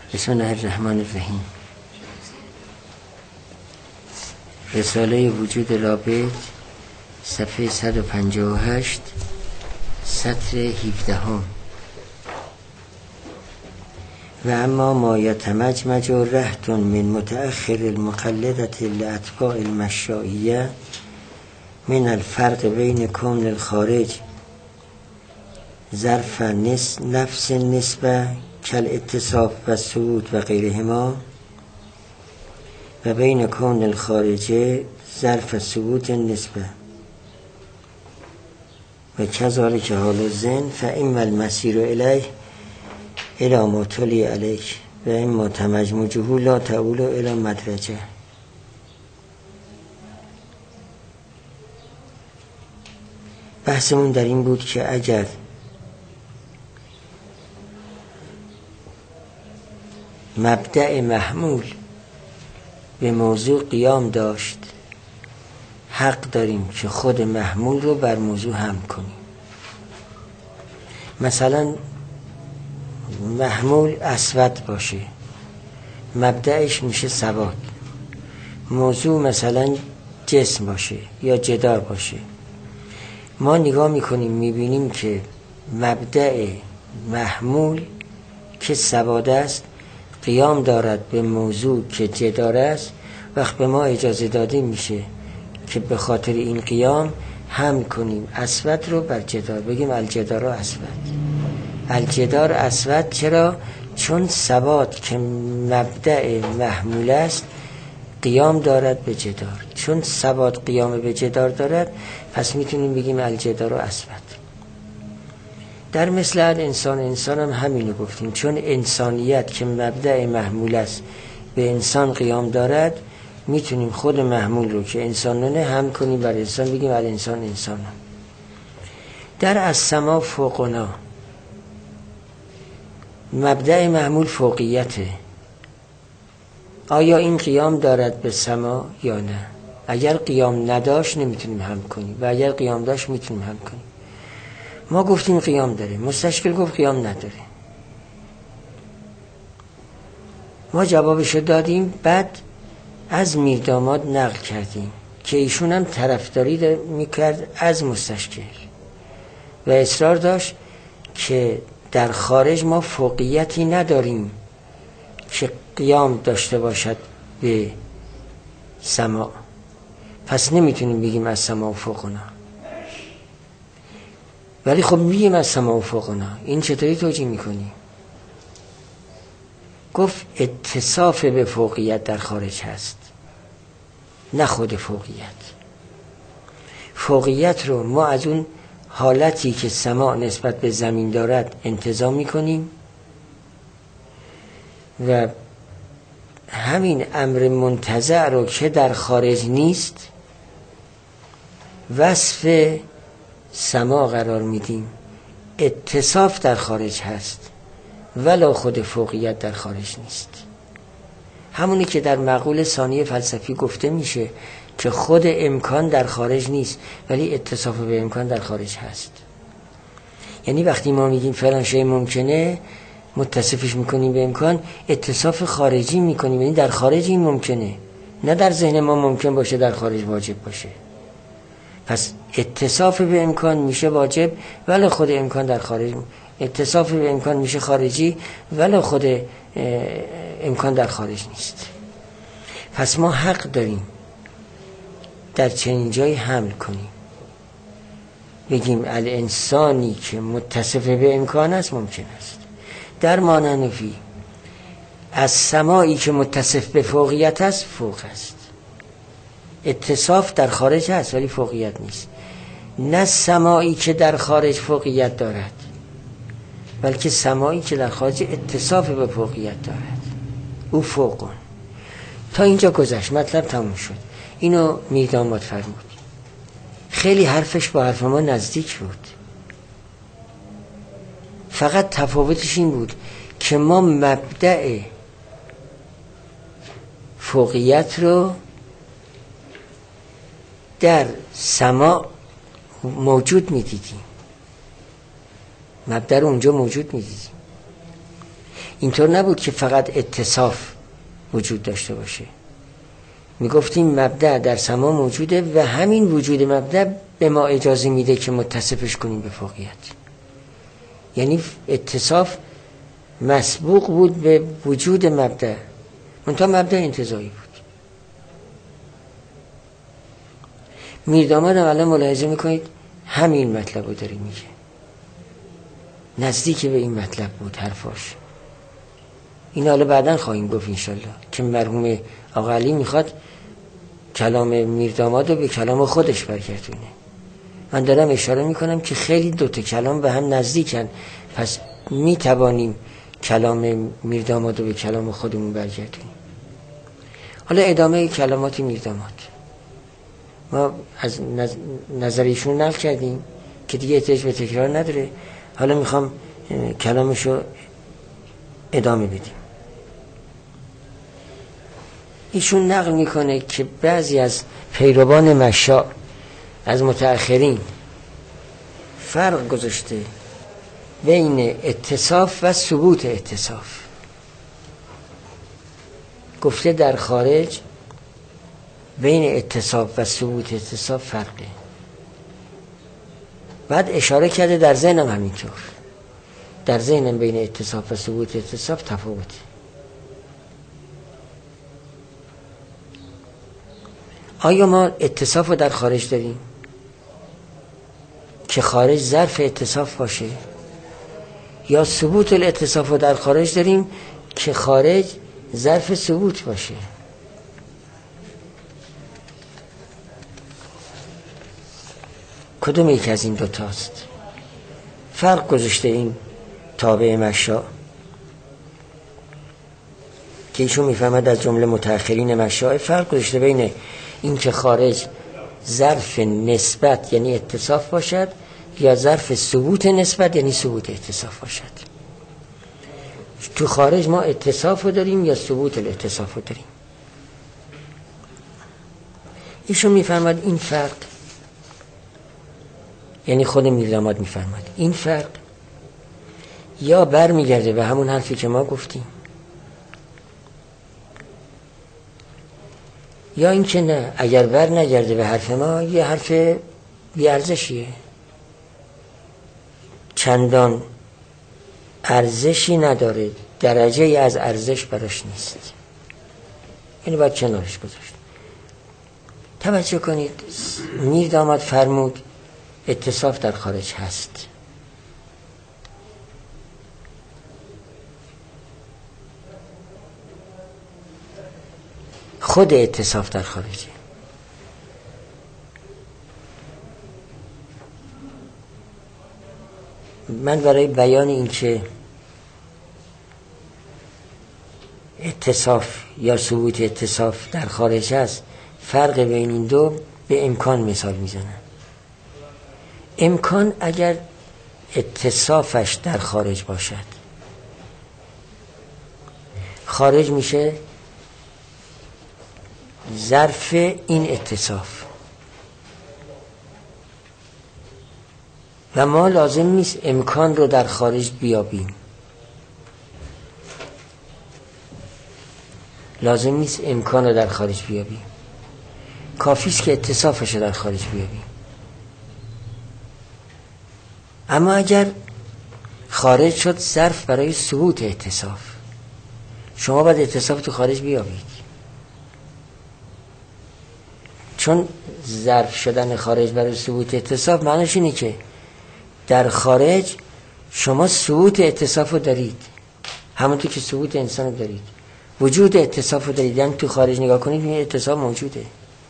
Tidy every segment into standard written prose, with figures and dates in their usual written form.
بسم الله الرحمن الرحیم. رساله وجود رابط، صفحه 158، سطر 17. و اما ما یتمجمج رهط من متأخر المقلدة لاتباع المشائیه من الفرق بین کون الخارج ظرف نفس النسبه کالاتصاف و ثبوت و غیرهما و بین کون الخارجه ظرف ثبوت النسبه و کذالک حال الظن فاما المسیر الیه الی ما تلی علیک و اما تمجمجه لا تؤول الی مدرجه. بحثمون در این بود که اگر مبدأ محمول به موضوع قیام داشت، حق داریم که خود محمول رو بر موضوع حمل کنیم. مثلا محمول اسود باشه، مبدأش میشه ثبات. موضوع مثلا جسم باشه یا جدار باشه. ما نگاه میکنیم میبینیم که مبدأ محمول که ثبات است قیام دارد به موضوع که جدار است. وقت به ما اجازه داده میشه که به خاطر این قیام حمل کنیم اسود رو بر جدار، بگیم الجدار اسود. الجدار اسود چرا؟ چون ثبات که مبدأ محمول است قیام دارد به جدار. چون ثبات قیام به جدار دارد پس میتونیم بگیم الجدار اسود. در مثل انسان هم همینو گفتیم. چون انسانیت که مبدأ محمول است به انسان قیام دارد، میتونیم خود محمول رو که انسانانه هم کنیم بر انسان، بگیم الانسان انسان. در السما فوقنا مبدأ محمول فوقیته. آیا این قیام دارد به سما یا نه؟ اگر قیام نداشت نمیتونیم هم کنیم و اگر قیام داشت میتونیم هم کنیم. ما گفتیم قیام داره، مستشکل گفت قیام نداره. ما جوابشو دادیم، بعد از میرداماد نقل کردیم که ایشون هم طرفداری میکرد از مستشکل و اصرار داشت که در خارج ما فوقیتی نداریم که قیام داشته باشد به سما، پس نمیتونیم بگیم از سما و فوقنا. ولی خب میگیم از سما و فوقنا. این چطوری توجیه میکنی؟ گفت اتصاف به فوقیت در خارج هست، نه خود فوقیت. فوقیت رو ما از اون حالتی که سما نسبت به زمین دارد انتزاع میکنیم و همین امر منتزع رو که در خارج نیست وصف سما قرار میدیم. اتصاف در خارج هست ولی خود فوقیت در خارج نیست. همونی که در مقوله ثانی فلسفی گفته میشه که خود امکان در خارج نیست ولی اتصاف به امکان در خارج هست. یعنی وقتی ما میگیم فلان شی ممکنه، متصفش میکنیم به امکان، اتصاف خارجی میکنیم، یعنی در خارج این ممکنه، نه در ذهن ما ممکن باشه در خارج واجب باشه. پس اتصاف به امکان میشه واجب ولی خود امکان در خارج، اتصاف به امکان میشه خارجی ولی خود امکان در خارج نیست. پس ما حق داریم در چنین جایی حمل کنیم، بگیم الانسانی که متصف به امکان است ممکن است. در ماننفی از سمایی که متصف به فوقیت است فوق است. اتصاف در خارج هست ولی فوقیت نیست. نه سمایی که در خارج فوقیت دارد بلکه سمایی که در خارج اتصاف به فوقیت دارد، او فوقون. تا اینجا گذشت، مطلب تموم شد. اینو میرداماد فرمود. خیلی حرفش با حرف ما نزدیک بود، فقط تفاوتش این بود که ما مبدأ فوقیت رو در سما موجود میدیدیم، مبدأ رو اونجا موجود میدیدیم. اینطور نبود که فقط اتصاف وجود داشته باشه. میگفتیم مبدأ در سما موجوده و همین وجود مبدأ به ما اجازه میده که متصفش کنیم به فوقیت. یعنی اتصاف مسبوق بود به وجود مبدأ، منتها مبدأ انتزاعی بود. میرداماد هم الان ملاحظه میکنید همین مطلب رو داره میگه، نزدیک به این مطلب بود حرفاش. این حالا بعداً خواهیم گفت انشالله که مرحوم آقا علی میخواد کلام میرداماد رو به کلام خودش برگردونه. من دارم اشاره میکنم که خیلی دوتا کلام به هم نزدیکن، پس میتوانیم کلام میرداماد رو به کلام خودمون برگردونیم. حالا ادامه کلمات میرداماد ما از نظریشون نقل کردیم که دیگه احتیاج به تکرار نداره. حالا میخوام کلامشو ادامه بدیم. ایشون نقل میکنه که بعضی از پیروان مشاء از متأخرین فرق گذاشته بین اتصاف و ثبوت اتصاف. گفته در خارج بین اتصاف و ثبوت اتصاف فرقه. بعد اشاره کرده در ذهنم همینطور، در ذهنم بین اتصاف و ثبوت اتصاف تفاوته. آیا ما اتصاف رو در خارج داریم که خارج ظرف اتصاف باشه، یا ثبوت الاتصاف رو در خارج داریم که خارج ظرف ثبوت باشه؟ کدوم یک از این دوتاست؟ فرق گذاشته این تابع مشاء که ایشون میفهمد از جمله متأخرین مشاء، فرق گذاشته بین این که خارج ظرف نسبت یعنی اتصاف باشد یا ظرف ثبوت نسبت یعنی ثبوت اتصاف باشد. تو خارج ما اتصاف رو داریم یا ثبوت الاتصاف رو داریم. ایشون میفهمد این فرق، یعنی خود میرداماد میفرماد این فرق یا بر میگرده به همون حرفی که ما گفتیم، یا این که نه، اگر بر نگرده به حرف ما یه حرف بیارزشیه، چندان ارزشی نداره، درجه ای از ارزش براش نیست، یعنی باید کنارش گذاشت. توجه کنید میرداماد فرمود اتصاف در خارج هست. خود اتصاف در خارجه. من برای بیان این که اتصاف یا ثبوت اتصاف در خارج هست، فرق بین این دو به امکان مثال میزنم. امکان اگر اتصافش در خارج باشد، خارج میشه ظرف این اتصاف و ما لازم نیست امکان رو در خارج بیابیم، لازم نیست امکان رو در خارج بیابیم، کافیست که اتصافش رو در خارج بیابیم. اما اگر خارج شد ظرف برای ثبوت اتصاف، شما باید اتصاف تو خارج بیابید، چون ظرف شدن خارج برای ثبوت اتصاف معنیش اینه که در خارج شما ثبوت اتصاف رو دارید، همونطور که ثبوت انسان رو دارید، وجود اتصاف رو دارید، یعنی تو خارج نگاه کنید این اتصاف موجوده.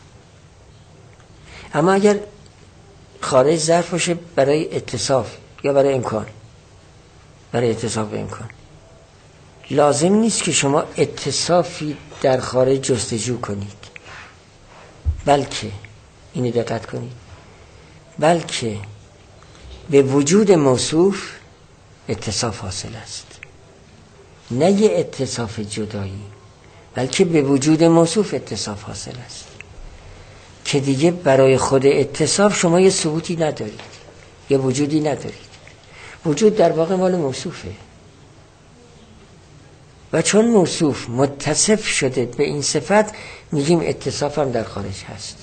اما اگر خارج ظرف باشه برای اتصاف یا برای امکان، برای اتصاف به امکان، لازم نیست که شما اتصافی در خارج جستجو کنید، بلکه اینو دقت کنید، بلکه به وجود موصوف اتصاف حاصل است، نه یه اتصاف جدایی، بلکه به وجود موصوف اتصاف حاصل است که دیگه برای خود اتصاف شما یه ثبوتی ندارید، یه وجودی ندارید. وجود در واقع مال موصوفه. و چون موصوف متصف شده به این صفت میگیم اتصاف هم در خارج هست.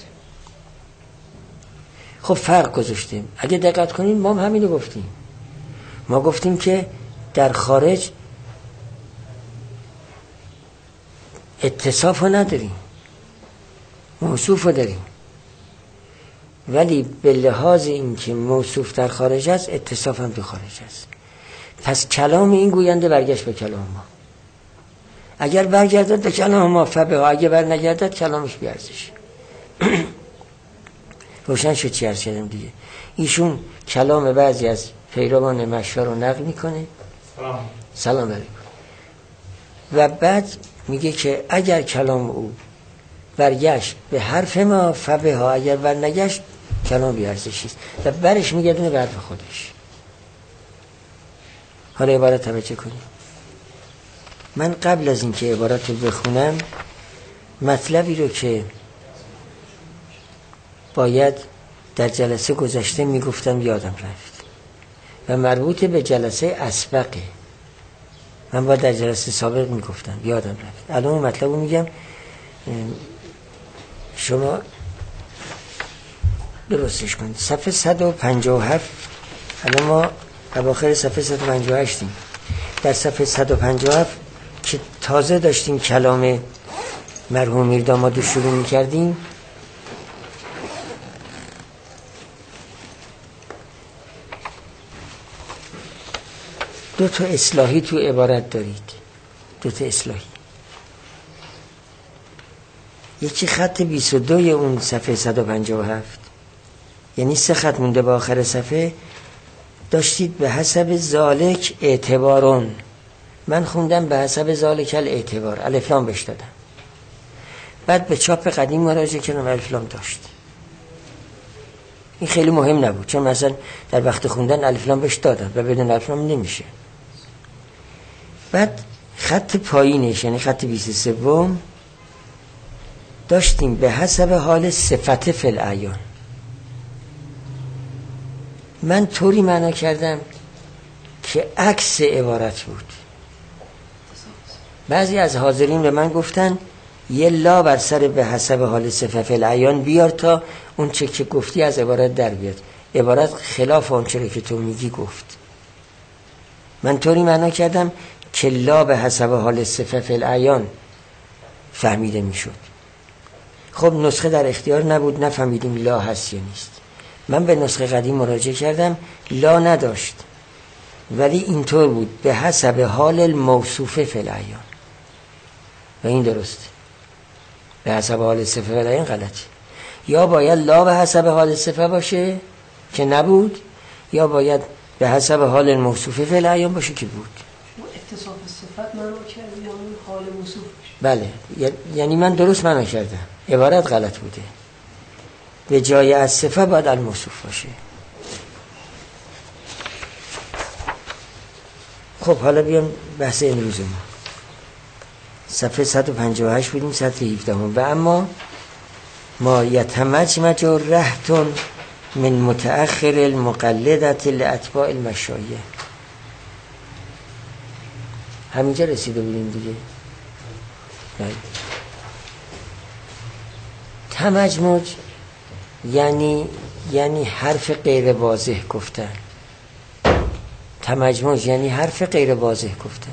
خب فرق گذاشتیم. اگه دقت کنید ما هم همینو گفتیم. ما گفتیم که در خارج اتصاف رو نداریم، موصوف رو داریم، ولی به لحاظ این که موصوف در خارج است اتصاف هم در خارج است. پس کلام این گوینده برگشت به کلام ما. اگر برگردد به کلام ما فبه ها، اگر بر نگردد کلامش بیارزش. روشن شد چی عرض کردم دیگه. ایشون کلام بعضی از پیروان مشا رو نقل میکنه، سلام علیکم، و بعد میگه که اگر کلام او برگشت به حرف ما فبه ها، اگر بر نگشت کلام بیارزشی است و برش میگردونه به حرف خودش. حالا عبارت توجه کنیم. من قبل از اینکه عبارت رو بخونم مطلبی رو که باید در جلسه گذشته میگفتم یادم رفت و مربوط به جلسه اسبقه. من باید در جلسه سابق میگفتم یادم رفت. الان مطلب رو میگم، شما درستش کنید. صفحه 157. الان ما اواخر صفحه 158 یم. در صفحه 157 که تازه داشتیم کلام مرحوم میرداماد رو شروع میکردیم، دو تا اصلاحی تو عبارت دارید. دو تا اصلاحی. یکی خط 22 اون صفحه 157، یعنی 3 خط مونده به آخر صفحه، داشتید به حسب ذالک اعتبارون. من خوندم به حسب ذالک الاعتبار، الف لام بهش دادم. بعد به چاپ قدیم مراجعه کردم، الف لام داشت. این خیلی مهم نبود، چون مثلا در وقت خوندن الف لام بهش دادم و بدون الف لام نمیشه. بعد خط پایینش یعنی خط 23 داشتیم به حسب حال صفت فی الاعیان. من طوری معنا کردم که عکس عبارت بود. بعضی از حاضرین به من گفتن یه لا بر سر به حسب حال صفت فی الاعیان بیار تا اون چه که گفتی از عبارت در بیاد. عبارت خلاف اون چه که تو میگی گفت. من طوری معنا کردم که لا به حسب حال صفت فی الاعیان فهمیده میشد. خب نسخه در اختیار نبود، نفهمیدیم لا هست یا نیست. من به نسخه قدیم مراجعه کردم، لا نداشت، ولی اینطور بود به حسب حال الموصوفه فی الاعیان و این درسته. به حسب حال صفه فی الاعیان غلطه. یا باید لا به حسب حال صفه باشه که نبود، یا باید به حسب حال الموصوفه فی الاعیان باشه که بود. اتصاف صفت معنا کردی یا اون حال موصوف؟ بله، یعنی من درست معنا کردم، عبارت غلط بوده. به جای از صفه باید الموصوف باشه. خب حالا بیام بحث امروز ما. صفحه 158 بودیم، صفحه 17 و اما ما یتمجمج رهتون من متأخر المقلدت لاتباع المشایخ. همینجا رسیده بودیم دیگه. تمجمج یعنی حرف غیر واضح گفتن. تمجمج یعنی حرف غیر واضح گفتن.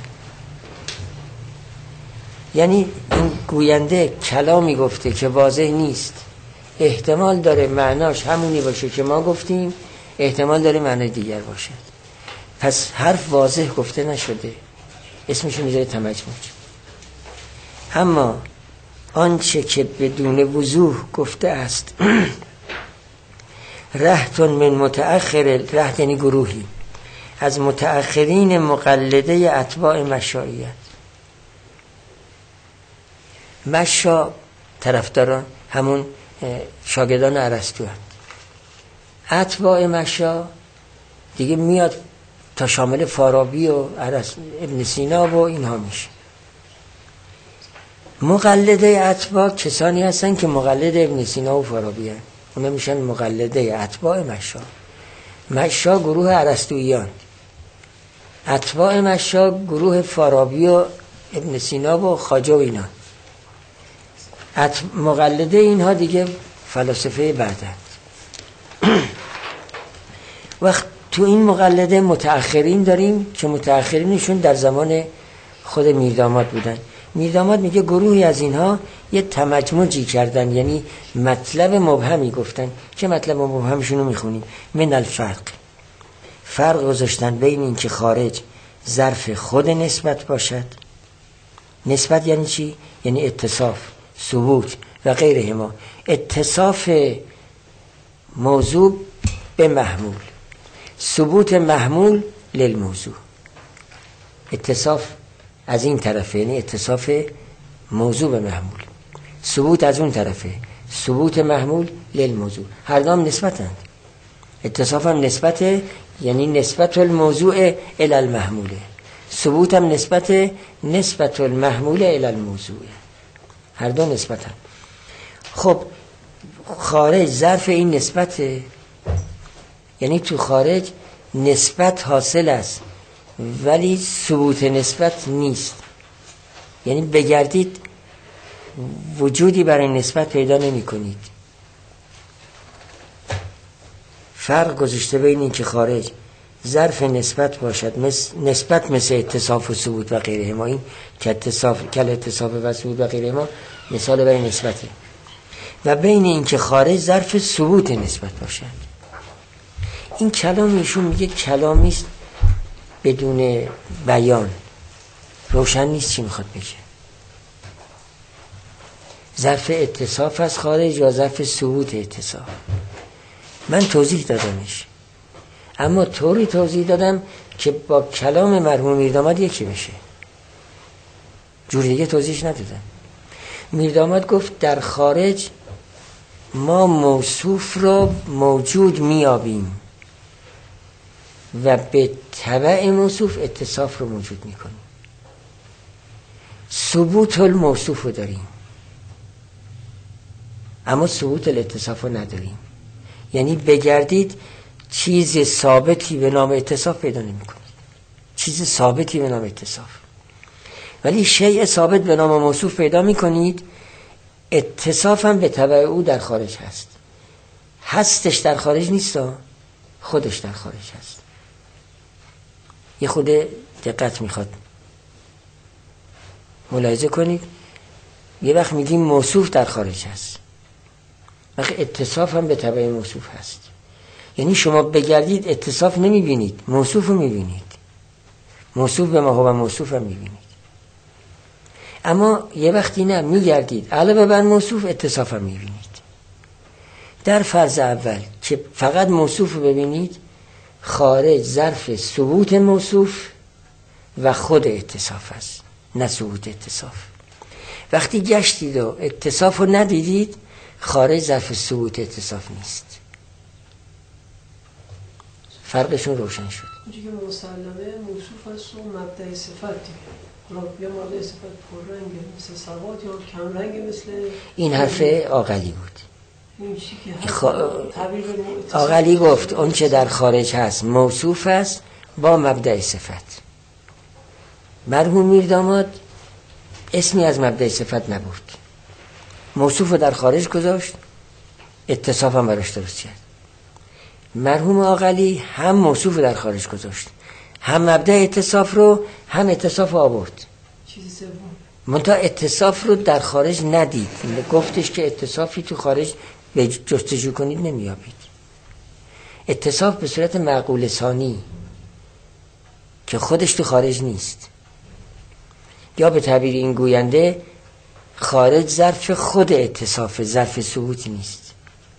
یعنی این گوینده کلامی گفته که واضح نیست، احتمال داره معناش همونی باشه که ما گفتیم، احتمال داره معنای دیگر باشه. پس حرف واضح گفته نشده، اسمش میذاره تمجمج. اما آنچه که بدون وضوح گفته است رهتون من متأخر، رهت یعنی گروهی از متأخرین مقلده اتباع مشایخ. مشا طرفداران همون شاگردان ارسطو هستند. اتباع مشا دیگه میاد تا شامل فارابی و ابن سینا و اینها میشه. مقلده اتباع کسانی هستن که مقلد ابن سینا و فارابی هستن، اونا میشن مقلده اتباع مشا. مشا گروه ارسطوییان، اتباع مشا گروه فارابی و ابن سینا و خواجه و اینا. مقلده اینها دیگه فلاسفه بعدند. وقت تو این مقلده متأخرین داریم که متأخرینشون در زمان خود میرداماد بودن. میرداماد میگه گروهی از اینها یه تمجمجی کردن، یعنی مطلب مبهمی گفتن که مطلب مبهمشون رو میخونیم. من الفرق، فرق گذاشتن بین این که خارج ظرف خود نسبت باشد. نسبت یعنی چی؟ یعنی اتصاف، ثبوت و غیرهما. اتصاف موضوع به محمول، ثبوت محمول للموضوع. اتصاف از این طرفه، یعنی اتصاف موضوع به محمول. ثبوت از اون طرفه، ثبوت محمول للموضوع. هر دام نسبتند. اتصاف هم نسبته، یعنی نسبت الموضوع الی المحموله. ثبوت هم نسبت المحمول الی الموضوع. هر دو نسبتند. خب خارج ظرف این نسبته، یعنی تو خارج نسبت حاصل است ولی ثبوت نسبت نیست. یعنی بگردید وجودی برای نسبت پیدا نمی کنید. فرق گذاشته بین این که خارج ظرف نسبت باشد، نسبت مثل اتصاف و ثبوت و غیره ما. این که اتصاف و ثبوت و غیره ما مثال برای نسبته. و بین این که خارج ظرف ثبوت نسبت باشد. این کلام ایشون میگه کلامیست بدون بیان، روشن نیست چی میخواد بگه. ظرف اتصاف از خارج یا ظرف ثبوت اتصاف. من توضیح دادمش، اما طوری توضیح دادم که با کلام مرحوم میرداماد یکی بشه، جور دیگه توضیحش ندادم. میرداماد گفت در خارج ما موصوف را موجود میابیم و به تبع موصوف اتصاف رو موجود میکنیم. ثبوت الموصوف رو داریم اما ثبوت الاتصاف رو نداریم. یعنی بگردید چیز ثابتی به نام اتصاف پیدا نمی کنید. چیز ثابتی به نام اتصاف، ولی شیء ثابت به نام موصوف پیدا می کنید. اتصاف هم به تبع او در خارج هست. هستش در خارج نیست، خودش در خارج هست. یه خود دقت میخواد ملاحظه کنید. یه وقت میگیم موصوف در خارج هست، وقت اتصاف هم به تبع موصوف هست. یعنی شما بگردید اتصاف نمیبینید، موصوف رو میبینید. موصوف به ما هو موصوف هم میبینید. اما یه وقتی نه، میگردید علاوه بر موصوف اتصاف هم میبینید. در فرض اول که فقط موصوف رو ببینید، خارج ظرف ثبوت موصوف و خود اتصاف است، نه ثبوت اتصاف. وقتی گشتید و اتصاف رو ندیدید، خارج ظرف ثبوت اتصاف نیست. فرقشون روشن شد. اینجا که مسلمه موصوف است و مبدأ صفت دیگه. حالا یا مبدأ صفت پررنگ مثل سواد یا کم رنگ مثل این حرف عاقلی بود. تعبیر عاقلی گفت اون چه در خارج هست موصوف است با مبدأ صفت. مرحوم میرداماد اسمی از مبدأ صفت نبود، موصوف رو در خارج گذاشت، اتصاف هم براش درست کرد. مرحوم عاقلی هم موصوف رو در خارج گذاشت، هم مبدأ اتصاف رو هم اتصاف رو آورد. چیز سوم منتها اتصاف رو در خارج ندید. گفتش که اتصافی تو خارج به جستجو کنید نمیابید. اتصاف به صورت معقول ثانی که خودش تو خارج نیست، یا به تعبیر این گوینده خارج ظرف خود اتصاف، ظرف ثبوت نیست.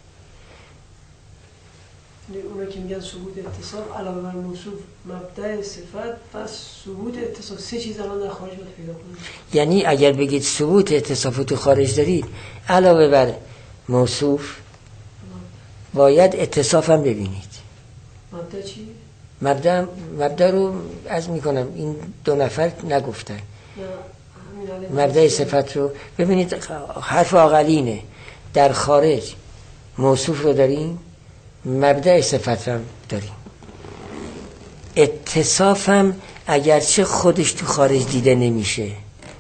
اونا که میگن ثبوت اتصاف علاوه بر موصوف مبدأ صفت، پس ثبوت اتصاف سه چیز الان در خارج باید پیدا کنید. یعنی اگر بگید ثبوت اتصاف تو خارج دارید، علاوه بر موصوف باید اتصاف هم ببینید. مبدأ چی؟ مبدأ رو عرض میکنم این دو نفر نگفتن. مبدأ صفت رو ببینید. حرف عاقلینه، در خارج موصوف رو داریم، مبدأ صفت هم داریم. اتصاف هم اگرچه خودش تو خارج دیده نمیشه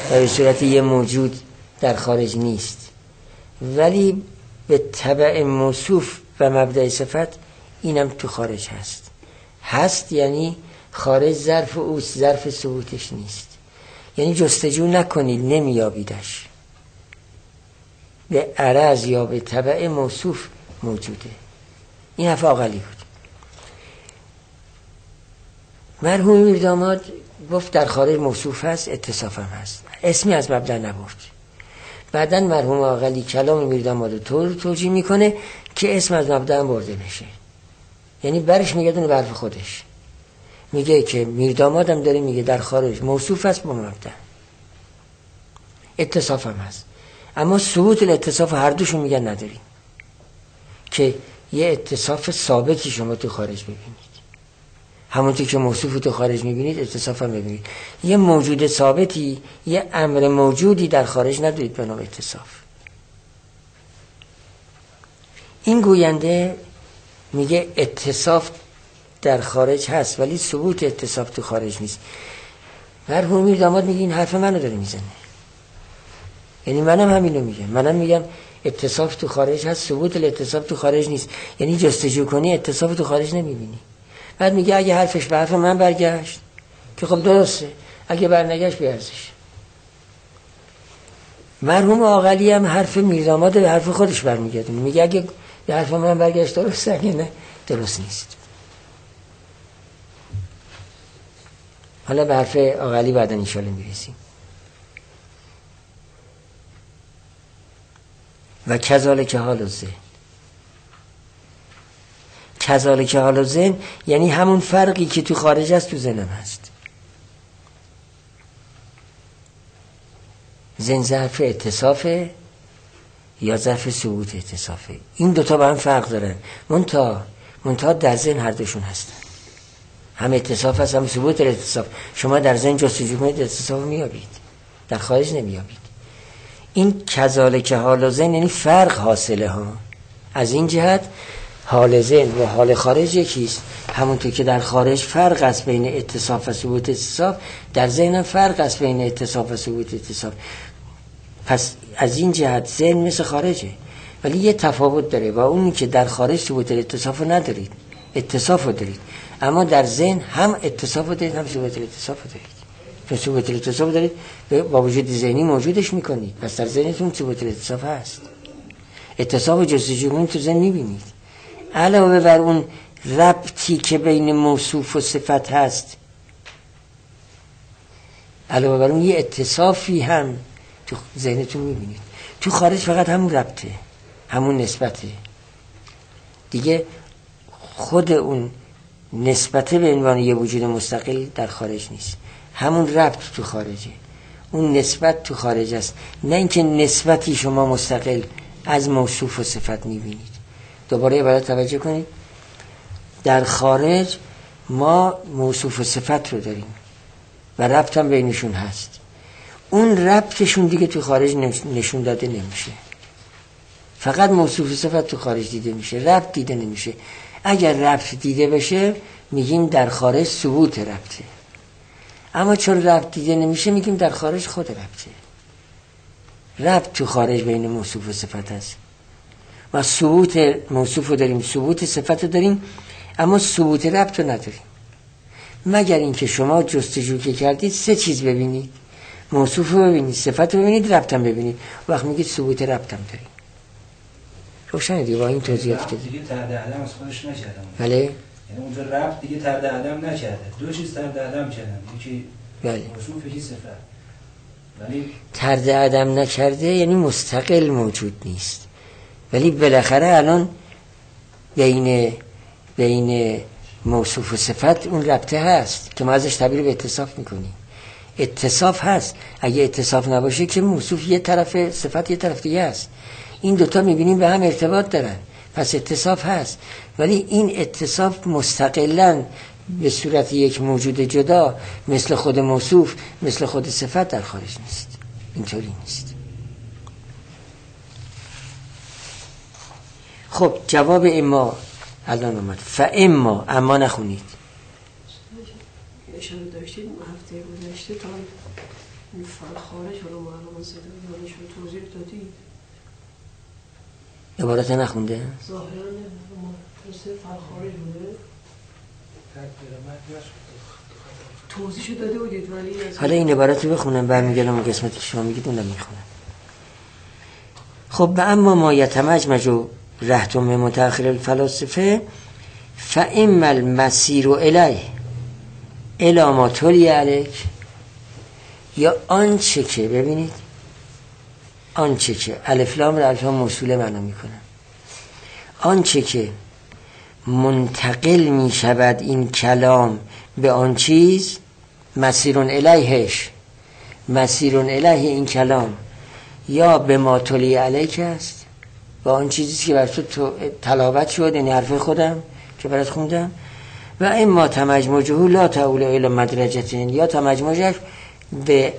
و به صورت یه موجود در خارج نیست، ولی به تبع موصوف و مبدأ صفت اینم تو خارج هست یعنی خارج ظرف اوست، ظرف ثبوتش نیست. یعنی جستجو نکنید نمیابیدش، به عرض یا به تبع موصوف موجوده. این حرف عاقلی بود. مرحوم میرداماد گفت در خارج موصوف هست، اتصاف هم هست، اسمی از مبدأ نبرد. بعداً مرحوم عاقلی کلام میرداماد رو طور توجیه میکنه که اسم از مبدأ هم برده بشه، یعنی برش میگردونه به حرف خودش. میگه که میرداماد هم داره میگه در خارج موصوف هست با مبدأ، اتصاف هم هست، اما ثبوت الاتصاف هر دوشون میگن نداریم، که یه اتصاف ثابتی شما تو خارج ببینید، همونطور که موصوف تو خارج میبینید اتصاف هم ببینید. یه موجود ثابتی، یه امر موجودی در خارج ندارید به نام اتصاف. این گوینده میگه اتصاف در خارج هست ولی ثبوت اتصاف تو خارج نیست. مرحوم میرداماد میگه این حرف منو داره میزنه، یعنی منم همینو میگم. منم میگم اتصاف تو خارج هست، ثبوت الاتصاف تو خارج نیست. یعنی جستجو کنی اتصاف تو خارج نمیبینی. بعد میگه اگه حرفش به حرف من برگشت که خب درسته، اگه برنگشت بیارزش. مرحوم عاقلی هم حرف میرداماد به حرف خودش برمیگردونه، میگه اگه به حرف من برگشت درسته، اگه نه درست نیست. حالا به حرف عاقلی بعدا انشالله میرسیم. و کذالک حال الذهن، کذالک حال الذهن یعنی همون فرقی که تو خارج است تو ذهنم هست. ذهن ظرف اتصافه یا ظرف ثبوت اتصافه، این دوتا با هم فرق دارن. منتها در ذهن هر دوشون هستن، هم اتصاف هست هم ثبوت اتصاف. شما در ذهن جستجو کنید اتصاف میابید، در خارج نمیابید. این کذالک حال ذهن یعنی فرق حاصله ها. از این جهت حال ذهن و حال خارج یکیست. همونطور که در خارج فرق است بین اتصاف و ثبوت اتصاف، در ذهن هم فرق است بین اتصاف و ثبوت اتصاف. پس از این جهت ذهن مثل خارجه، ولی یه تفاوت داره، و اونی که در خارج ثبوت اتصاف رو ندارید، اتصاف رو دارید، اما در ذهن هم اتصاف رو دارید هم ثبوت اتصاف رو دارید. چون ثبوت الاتصاف دارید با وجود ذهنی موجودش میکنید، پس در ذهنتون ثبوت الاتصاف هست. اتصاف و جستجو کنید تو ذهن میبینید. علاوه بر اون ربطی که بین موصوف و صفت هست، علاوه بر اون یه اتصافی هم تو ذهنتون میبینید. تو خارج فقط همون ربطه، همون نسبته دیگه. خود اون نسبته به عنوان یه وجود مستقل در خارج نیست، همون ربط تو خارجه، اون نسبت تو خارج است، نه اینکه نسبتی شما مستقل از موصوف و صفت میبینید. دوباره باید توجه کنید، در خارج ما موصوف و صفت رو داریم و ربط هم بینشون هست. اون ربطشون دیگه تو خارج نشون داده نمیشه، فقط موصوف و صفت تو خارج دیده میشه، ربط دیده نمیشه. اگر ربط دیده بشه میگیم در خارج ثبوت ربطه، اما چون ربط دیده نمیشه میگیم در خارج خود ربطه. ربط تو خارج بین موصوف و صفت هست. ما ثبوت موصوف رو داریم، ثبوت صفت رو داریم، اما ثبوت ربط رو نداریم. مگر اینکه شما جستجو که کردید سه چیز ببینید، موصوف رو ببینید، صفت رو ببینید، ربط هم ببینید، وقت میگید ثبوت ربط هم داریم. روشنه دیگه با این توضیحات که دیگه ترد عدم از خودش نکردم. بله، یعنی اونجا ربط دیگه ترد عدم نکرده، دو چیز ترد عدم کردن، یکی موصوف یکی صفت. ولی ترد عدم نکرده یعنی مستقل موجود نیست، ولی بالاخره الان بین موصوف و صفت اون ربطه هست که ما ازش تعبیر به اتصاف میکنیم. اتصاف هست، اگه اتصاف نباشه که موصوف یه طرف، صفت یه طرف دیگه هست. این دوتا میبینیم به هم ارتباط دارن، پس اتصاف هست، ولی این اتصاف مستقلاً به صورت یک موجود جدا مثل خود موصوف، مثل خود صفت در خارج نیست. اینطوری نیست. خب جواب اما الان اومد. فاما، اما نخونید. اشاره داشتید هفته گذشته تا این خارج حالا معلومه زده یعنی شما توضیح دادید عبارت نخونده؟ ظاهرا نه خارج بوده توضیح داده بودید ولی حالا این عبارت رو بخونم برمیگردم اون قسمتی که شما میگید اونم میخونم. خب اما ما یتمجمج رهتم متأخر الفلاسفه فاما المسیر الیه الی ما تولی علیک، یا آنچه که ببینید آنچه که الف لام را الف لام موصوله معنا میکنه، آنچه که منتقل می شود این کلام به آن چیز، مسیرون الیهش، مسیرون الیه این کلام یا به ما تولی علیک است، و آن چیزی که بر تو تلاوت شد، یعنی حرف خودم که برات خوندم، و اما تمجمجه لا تعول الی مدرجتین، یا تمجمجش به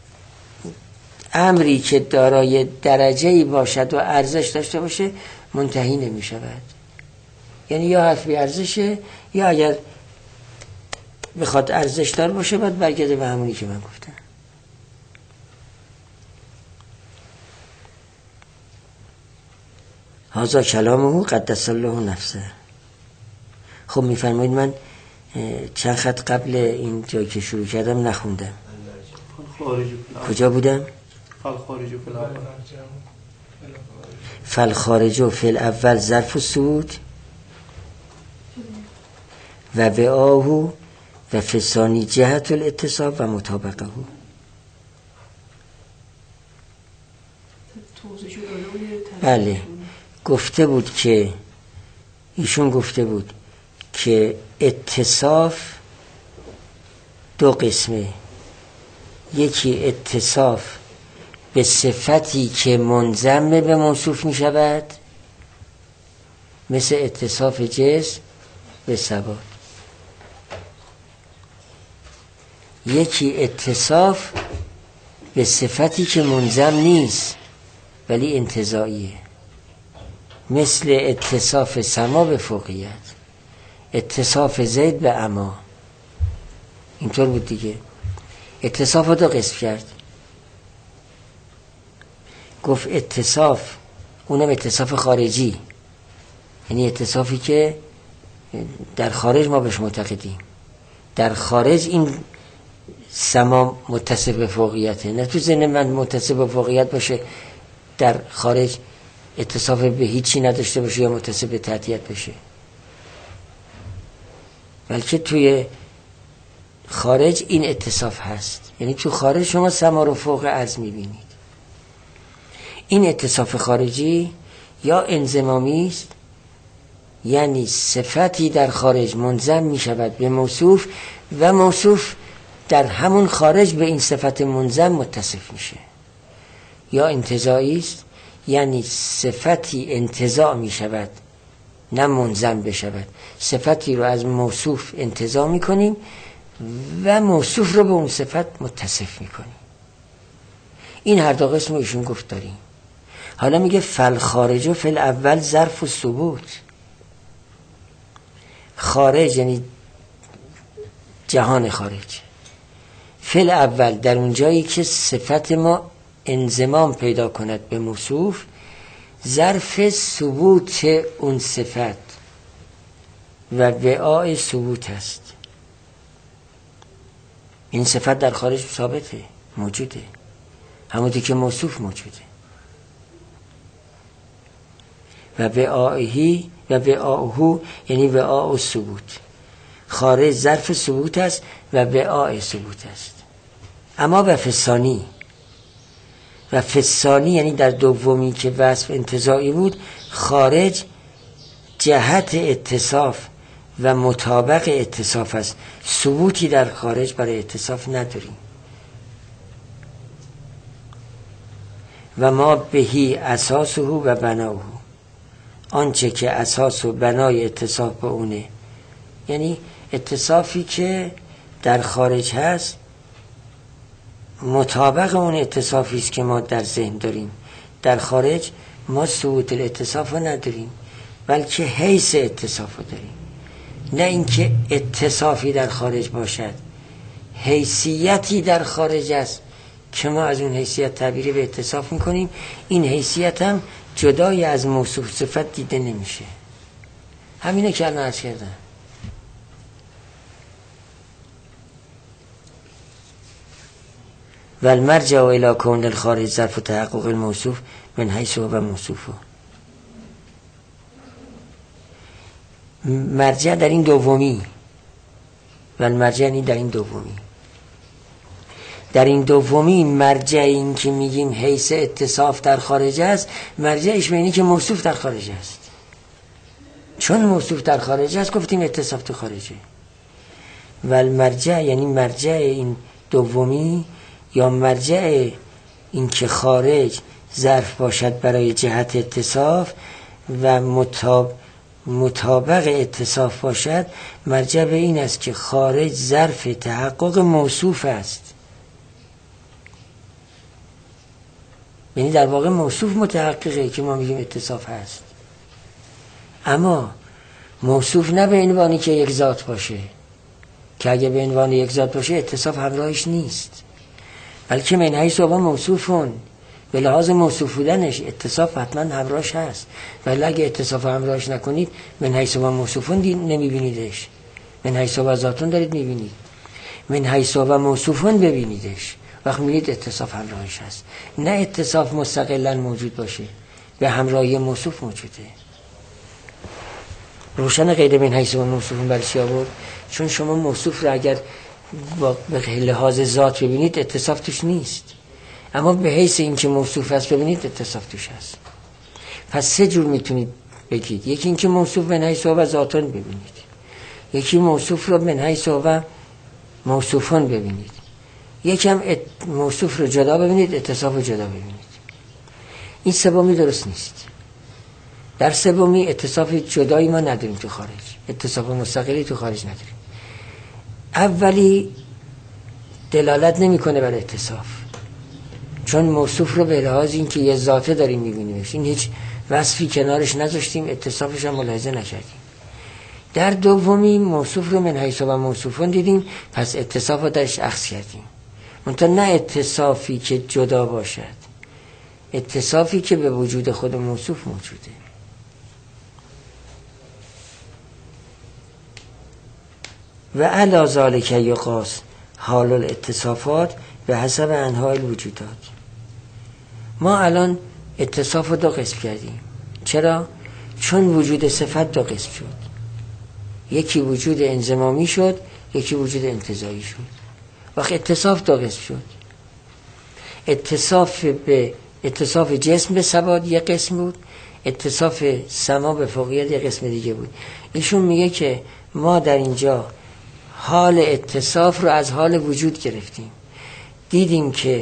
امری که دارای درجه‌ای باشد و ارزش داشته باشه منتهی نمی شود. یعنی یا حرف بی ارزشه، یا اگر بخواد ارزش دار باشه باید برگرده به همونی که من گفتم. هذا کلامه قدس الله نفسه. خب میفرمایید من چند خط قبل این جایی که شروع کردم نخوندم. کجا بودم؟ فالخارج فی الاول ظرف الثبوت و وعاه و فی الثانی جهت الاتصاب و مطابقه. بله گفته بود که ایشون گفته بود که اتصاف دو قسمه، یکی اتصاف به صفتی که منضم به موصوف می شود، مثل اتصاف جسم به ثبات، یکی اتصاف به صفتی که منضم نیست ولی انتزاعیه، مثل اتصاف سما به فوقیت، اتصاف زید به عما. اینطور بود دیگه. اتصاف رو دو قسم کرد، گفت اتصاف، اونم اتصاف خارجی، یعنی اتصافی که در خارج ما بهش معتقدیم، در خارج این سما متصف به فوقیته، نه تو ذهن من متصف به فوقیت باشه در خارج اتصاف به هیچی نداشته باشه یا متصف به تحتیت بشه، بلکه توی خارج این اتصاف هست. یعنی تو خارج شما سما رو فوق عرض میبینید. این اتصاف خارجی یا انضمامی است، یعنی صفتی در خارج منضم می شود به موصوف و موصوف در همون خارج به این صفت منضم متصف میشه، یا انتزاعی است، یعنی صفتی انتزاع می شود نه منضم بشود، صفتی رو از موصوف انتزاع می کنیم و موصوف رو به اون صفت متصف می کنیم. این هر دو قسم ایشون گفت داریم. حالا میگه فالخارج و فل اول ظرف و ثبوت. خارج یعنی جهان خارج، فل اول در اون جایی که صفت ما انضمام پیدا کند به موصوف، ظرف ثبوت اون صفت و وعاء ثبوت است. این صفت در خارج ثابته، موجوده، همونطور که موصوف موجوده. و وعاءهی و وعاءه یعنی وعاء ثبوت. خارج ظرف ثبوت است و وعاء ثبوت است. اما و فسانی، و فسانی یعنی در دومی که وصف انتزاعی بود، خارج جهت اتصاف و مطابق اتصاف است. ثبوتی در خارج برای اتصاف نداریم. و ما بهی اساسه و بناه، آنچه که اساس و بنای اتصاف به اونه، یعنی اتصافی که در خارج هست مطابق اون اتصافی است که ما در ذهن داریم. در خارج ما ثبوت الاتصاف رو نداریم، بلکه حیث اتصاف رو داریم. نه اینکه اتصافی در خارج باشد، حیثیتی در خارج است که ما از اون حیثیت تعبیری به اتصاف میکنیم، این حیثیت هم جدای از موصوف صفت دیده نمیشه. همینه که الان عرض کردم. و المرجع الى کون الخارج ظرف تحقق الموصوف من حیث هو موصوفه. مرجع در این دومی، و المرجع یعنی در این دومی. در این دومی مرجع این که میگیم حیث اتصاف در خارج است، مرجعش به اینی که موصوف در خارج است. چون موصوف در خارج است گفتیم اتصاف تو خارجه. و المرجع یعنی مرجع این دومی، یا مرجع این که خارج ظرف باشد برای جهت اتصاف و مطابق اتصاف باشد، مرجع به این است که خارج ظرف تحقق موصوف است. یعنی در واقع موصوف متحققه که ما میگیم اتصاف هست، اما موصوف نه به عنوانی که یک ذات باشه، که اگه به عنوان یک ذات باشه اتصاف همراهش نیست، بلکه من حیث هو موصوفون، به لحاظ موصوف بودنش اتصاف حتما همراهش هست. ولی اگه اتصاف همراهش نکنید، من حیث هو موصوفون نمیبینیدش، من حیث هو ذاتون دارید میبینید، من حیث هو موصوفون ببینیدش. وقت میگید اتصاف همراهش هست، نه اتصاف مستقلا موجود باشه، به همراهی موصوف موجوده. روشن غیر من حیث هو موصوفون برای چی آورد؟ چون شما موصوف رو اگر به لحاظ ذات ببینید اتصاف توش نیست، اما به حیث این که موصوف هست ببینید اتصاف توش هست. پس سه جور میتونید بگید. یکی این که موصوف من حیث هو ذاتون ببینید، یکی موصوف رو من حیث هو موصوفون ببینید، یکم موصوف رو جدا ببینید، اتصاف رو جدا ببینید. این سومی درست نیست. در سومی اتصاف جدایی ما نداریم تو خارج، اتصاف مستقلی تو خارج نداریم. اولی دلالت نمیکنه بر اتصاف، چون موصوف رو به لحاظ این که یه ذاته داریم میبینیمش، این هیچ وصفی کنارش نذاشتیم، اتصافش هم ملاحظه نکردیم. در دومی موصوف رو من حیث هو موصوفون دیدیم، پس اتصاف رو درش اخذ کردیم. منتها نه اتصافی که جدا باشد، اتصافی که به وجود خود موصوف موجوده. و علی ذلک یقاس حال الاتصافات به حسب انواع الوجودات. ما الان اتصاف رو دو قسم کردیم. چرا؟ چون وجود صفت دو قسم شد، یکی وجود انضمامی شد، یکی وجود انتزاعی شد. وقت اتصاف دو قسم شد، اتصاف جسم به ثبات یک قسم بود، اتصاف سما به فوقیت یک قسم دیگه بود. ایشون میگه که ما در اینجا حال اتصاف رو از حال وجود گرفتیم، دیدیم که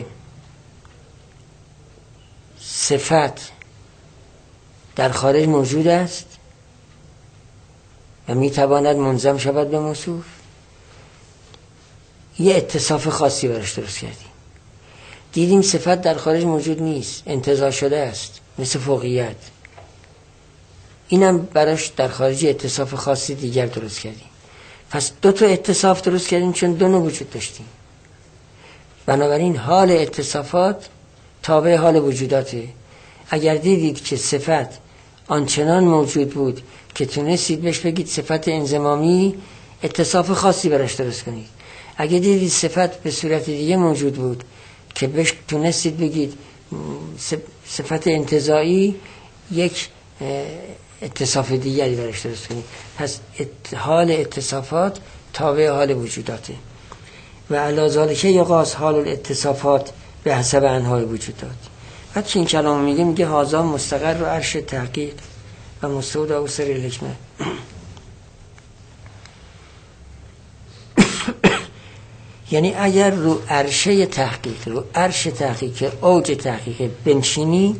صفت در خارج موجود است و میتواند منضم شود به موصوف. یه اتصاف خاصی براش درست کردیم. دیدیم صفت در خارج موجود نیست، انتزاع شده است، مثل فوقیت. اینم براش در خارج اتصاف خاصی دیگر درست کردیم. پس دو تا اتصاف درست کردیم چون دو نوع وجود داشتیم. بنابراین حال اتصافات تابع حال وجوداته. اگر دیدید که صفت آنچنان موجود بود که تونستید بهش بگید صفت انضمامی، اتصاف خاصی براش درست کنید. اگر دیدید صفت به صورت دیگه موجود بود که بهش تونستید بگید صفت انتزاعی، یک اتصاف دیگری براش درست کنید. پس حال اتصافات تابع حال وجوداته. و علی ذلک یقاس حال الاتصافات به حسب انواع وجودات. بعد که این کلام میگه هذا مستقر و عرش تحقیق و مستودع و سر الحکمه. یعنی اگر رو عرشه تحقیق، رو عرش تحقیق، اوج تحقیق بنشینی،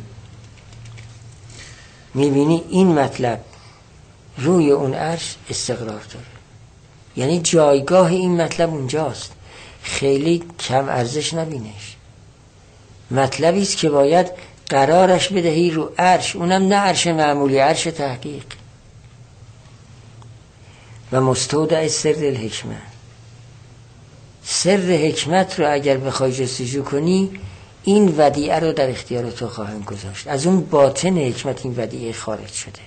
میبینی این مطلب روی اون عرش استقرار داره. یعنی جایگاه این مطلب اونجاست، خیلی کم ارزش نبینش. مطلبی است که باید قرارش بدهی رو عرش، اونم نه عرش معمولی، عرش تحقیق. و مستودع سر الحکمه، سر حکمت رو اگر بخوای جستجو کنی این ودیعه رو در اختیار تو خواهم گذاشت. از اون باطن حکمت این ودیعه خارج شده.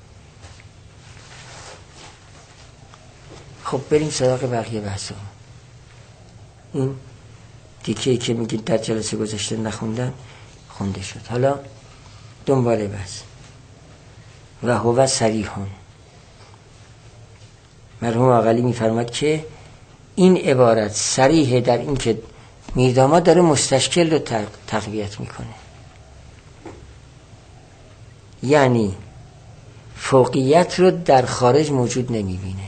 خب بریم سراغ بقیه بحثا. این دیکه‌ای که میگید در جلسه گذشته نخوندم خونده شد. حالا دنباله بس. و هو صریحون. مرحوم عاقلی میفرماد که این عبارت صریحه در این که میرداماد داره مستشکل رو تقویت میکنه. یعنی فوقیت رو در خارج موجود نمیبینه.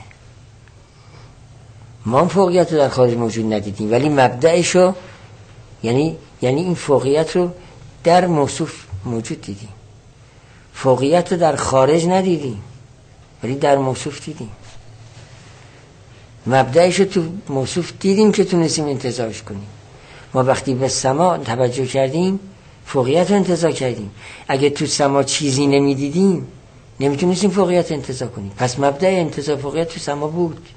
ما هم فوقیت رو در خارج موجود ندیدیم ولی مبدأش رو یعنی این فوقیت رو در موصوف موجود دیدیم. فوقیت رو در خارج ندیدیم ولی در موصوف دیدیم. مبدأش رو تو موصوف دیدیم که تونستیم انتزاعش کنیم. ما وقتی به سما توجه کردیم فوقیت رو انتزاع کردیم. اگه تو سما چیزی نمیدیدیم نمیتونستیم فوقیت انتزاع کنیم. پس مبدأ انتزاع فوقیت تو سما بود.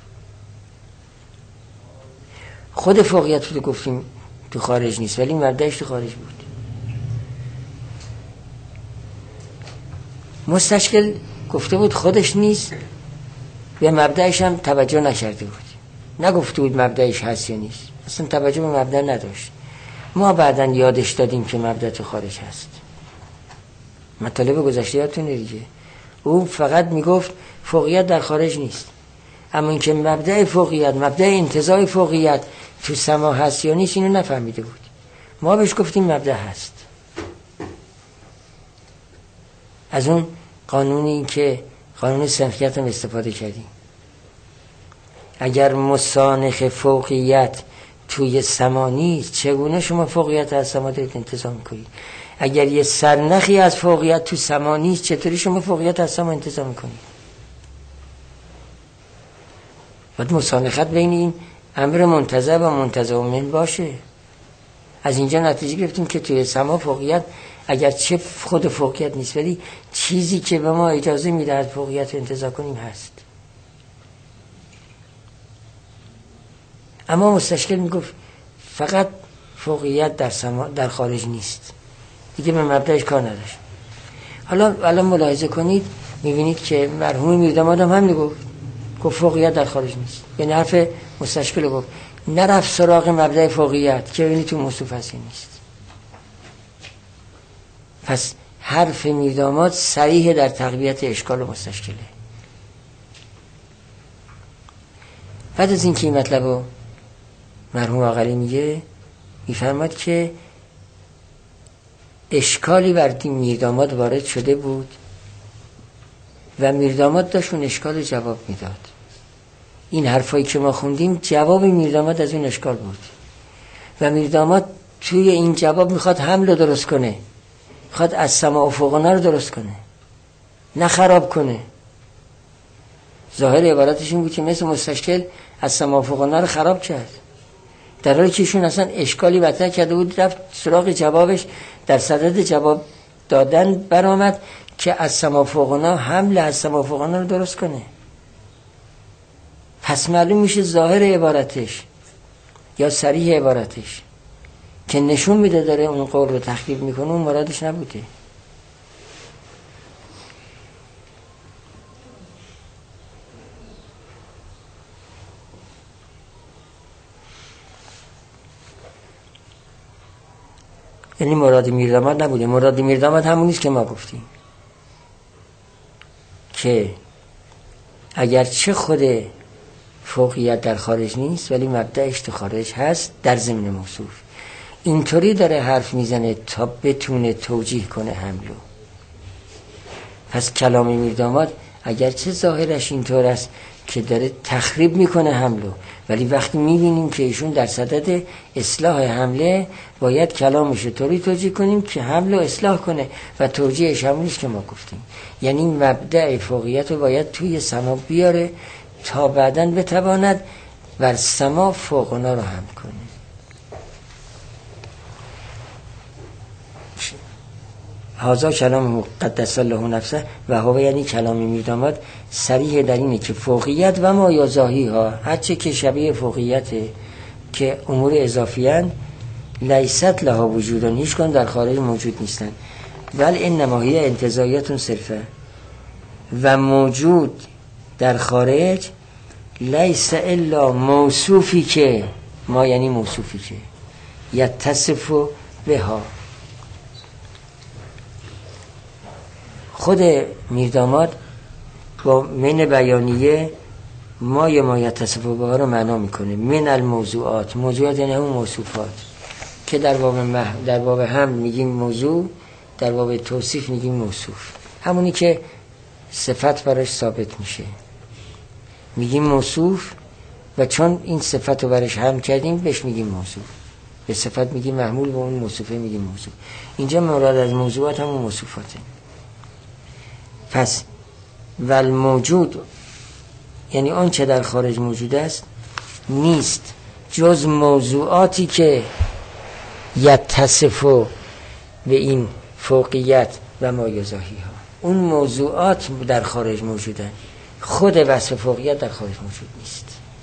خود فوقیت رو گفتیم تو خارج نیست ولی مبدأش تو خارج بود. مستشکل گفته بود خودش نیست به مبدأش هم توجه نکرده بود. نگفته بود مبدأش هست یا نیست. اصلا توجه به مبدأ نداشت. ما بعداً یادش دادیم که مبدأ تو خارج هست. مطالب گذشته یادتونه دیگه. او فقط میگفت فوقیت در خارج نیست. اما اینکه مبدأ فوقیت، مبدأ انتزاع فوقیت تو سما هست یا نیست اینو نفهمیده بود. ما بهش گفتیم مبدأ هست. از اون قانونی که قانون سنخیت هم استفاده کردیم. اگر مسانخ فوقیت توی سما نیست چگونه شما فوقیت از سما دارید انتزاع میکنید؟ اگر یه سرنخی از فوقیت تو سما نیست چطوری شما فوقیت از سما انتزاع میکنید؟ باید مسانخت بین این امر منتزع و منتزع من باشه. از اینجا نتیجه گرفتیم که توی سما فوقیت اگر چه خود فوقیت نیست ولی چیزی که به ما اجازه میده از فوقیت انتزاع کنیم هست. اما مستشکل میگفت فقط فوقیت در سما در خارج نیست دیگه به مبدأش کار نداشت. حالا ملاحظه کنید میبینید که مرحوم میرداماد هم میگفت گفت فوقیت در خارج نیست. یعنی حرف مستشکل رو گفت نرفت سراغ مبدأ فوقیت که ببینید تو موصوف هست نیست. پس حرف میرداماد صریح در تقویت اشکال مستشکله. بعد از این که این مطلب رو مرحوم عاقلی میگه میفرماد که اشکالی بر میرداماد وارد شده بود و میرداماد داشت اون اشکال جواب میداد. این حرفایی که ما خوندیم جواب میرداماد از اون اشکال بود و میرداماد توی این جواب میخواد حمل رو درست کنه، میخواد از سما و فوقنا رو درست کنه نه خراب کنه. ظاهر عبارتش این بود که مثل مستشکل از سما و فوقنا رو خراب کرد در حالی که ایشون اصلا اشکالی مطرح کرده بود. رفت سراغ جوابش در صدد جواب دادن برآمد که از سما و فوقنا حمل از سما و فوقنا رو درست کنه. پس معلوم میشه ظاهر عبارتش یا صریح عبارتش که نشون میده داره اون قول رو تخریب میکنه اون مرادش نبوده. یعنی مراد میرداماد نبوده. مراد میرداماد همون نیست که ما گفتیم که اگر چه خود فوقیت در خارج نیست ولی مبدأش تو خارج هست در ضمن موصوف. اینطوری داره حرف میزنه تا بتونه توجیه کنه حملو. پس کلام میرداماد اگر چه ظاهرش اینطور است که داره تخریب میکنه حملو ولی وقتی میبینیم که ایشون در صدد اصلاح حمله باید کلامش طوری توجیه کنیم که حملو اصلاح کنه و توجیهش همونیست که ما گفتیم. یعنی مبدأ فوقیت رو باید توی سما بیاره تا بعداً بتواند بر سما فوقنا رو هم کنه. هذا کلام قدس الله نفسه و هو یعنی کلام میرداماد صریح در اینه که فوقیت و ما یازاهی ها هرچه که شبیه فوقیته که امور اضافی هستند لیست لها وجودن، هیچ کدوم در خارج موجود نیستند. ولی انما هی انتزاعیت صرفه، و موجود در خارج لیس الا موصوفی که ما، یعنی موصوفی که یتصف بها. خود میرداماد با من بیانیه ما یتصف بها رو معنا میکنه. من الموضوعات، موضوعات یعنی همون موصوفات که در باب هم میگیم موضوع، در باب توصیف میگیم موصوف. همونی که صفت براش ثابت میشه میگیم موصوف، و چون این صفت رو براش هم کردیم بهش میگیم موصوف. به صفت میگیم محمول، به اون موصوفه میگیم موصوف. اینجا مراد از موضوعات همون موصوفاته. پس والموجود یعنی آن چه در خارج موجود است نیست جز موضوعاتی که یتصف به این فوقیت و مایزاهی ها. اون موضوعات در خارج موجودن، خود وصف فوقیت در خارج موجود نیست.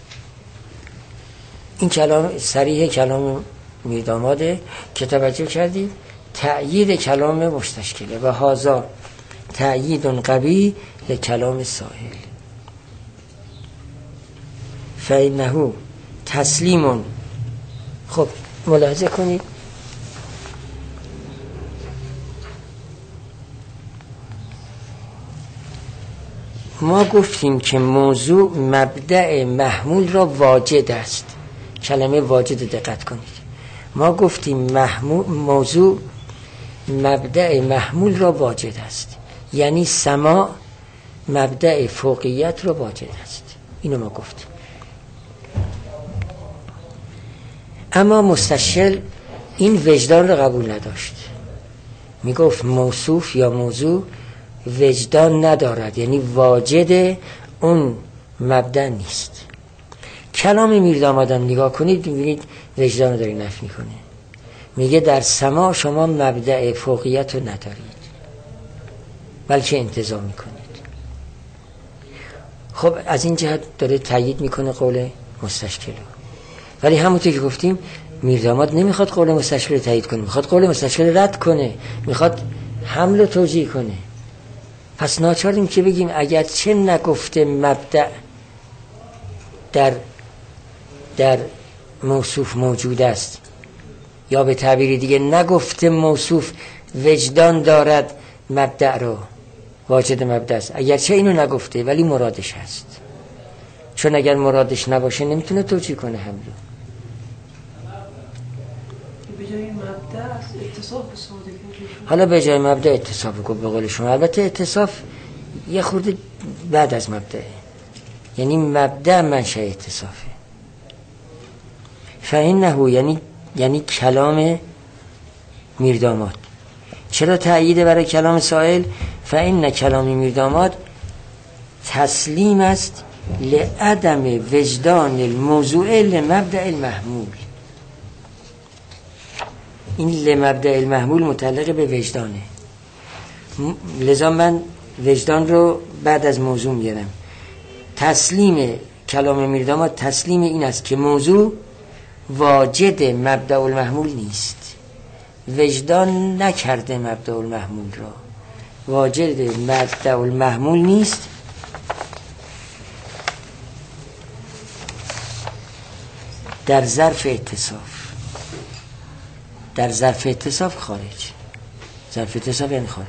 این کلام صریح کلام میرداماده که توجه کردید تأیید کلام مستشکله و هازا تأیید قوی لکلام سائل. فإنه تسلیم. خب ملاحظه کنید ما گفتیم که موضوع مبدأ محمول را واجد است. کلمه واجد دقت کنید. ما گفتیم موضوع مبدأ محمول را واجد است، یعنی سماع مبدأ فوقیت را واجد است. اینو ما گفتیم. اما مستشکل این وجدان را قبول نداشت. میگفت موصوف یا موضوع وجدان ندارد، یعنی واجد اون مبدأ نیست. کلام میردامادم نگاه کنید میبینید وجدان رو داری نفی میکنه. میگه در سماع شما مبدأ فوقیت رو ندارید بلکه انتزاع میکنید. خب از این جهت داره تایید میکنه قول مستشکل. ولی همونطور که گفتیم میرداماد نمیخواد قول مستشکل تایید کنه، میخواد قول مستشکل رد کنه، میخواد حمل و توجیه کنه. پس ناچاریم که بگیم اگر چه نگفته مبدأ در موصوف موجود است، یا به تعبیر دیگه نگفته موصوف وجدان دارد مبدأ رو، واجد مبدأ است، اگر چه اینو نگفته ولی مرادش هست. چون اگر مرادش نباشه نمیتونه توجیه کنه حمل. به جای مبدأ اتصاف ساده. حالا به جای مبدأ اتصاف کو به قول شما. البته اتصاف یه خورده بعد از مبدأ، یعنی مبدأ منشأ اتصافه. فإنه یعنی کلام میرداماد. چرا تأییده برای کلام سائل؟ فإن کلام میرداماد تسلیم است لعدم وجدان الموضوع لمبدأ المحمول. این لمبدأ المحمول متعلق به وجدانه، لذا من وجدان رو بعد از موضوع میارم. تسلیم کلام میرداماد تسلیم این است که موضوع واجد مبدأ المحمول نیست، وجدان نکرده مبدأ المحمول را، واجد مبدأ المحمول نیست. در ظرف اتصاف، در ظرف اتصاف خارج، ظرف اتصاف یعنی خارج.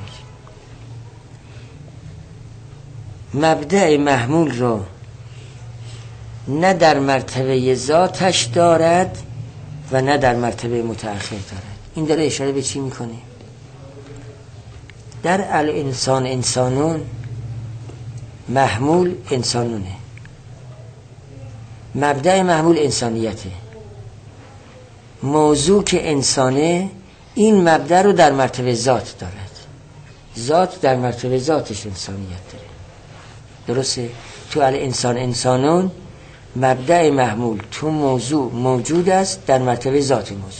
مبدأ محمول رو نه در مرتبه ذاتش دارد و نه در مرتبه متأخر دارد. این داره اشاره به چی میکنه؟ در الانسان انسانون محمول انسانونه، مبدأ محمول انسانیته. موضوع که انسانه این مبدأ رو در مرتبه ذات دارد، ذات در مرتبه ذاتش انسانیت داره. درسته؟ تو الانسان انسانون مبدأ محمول تو موضوع موجود است در مرتبه ذات موضوع.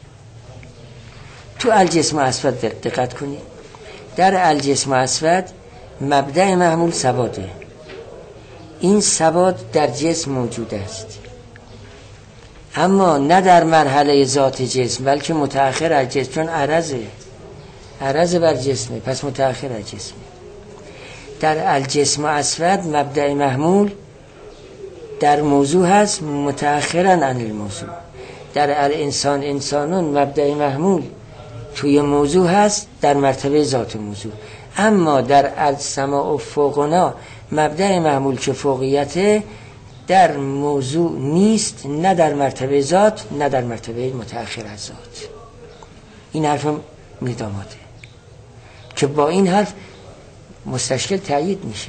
تو الجسم اسود دقت کنید، در الجسم اسود مبدأ محمول سواده، این سواد در جسم موجود است، اما نه در مرحله ذات جسم، بلکه متأخر از جسم، چون عرض بر جسمه، پس متأخر از جسمه. در الجسم و اسود مبدأ محمول در موضوع هست متأخرا عن الموضوع. در الانسان انسانون مبدأ محمول توی موضوع هست در مرتبه ذات موضوع. اما در السماء و فوقنا مبدأ محمول که فوقیته در موضوع نیست، نه در مرتبه ذات نه در مرتبه متأخر از ذات. این حرف میرداماده که با این حرف مستشکل تأیید میشه.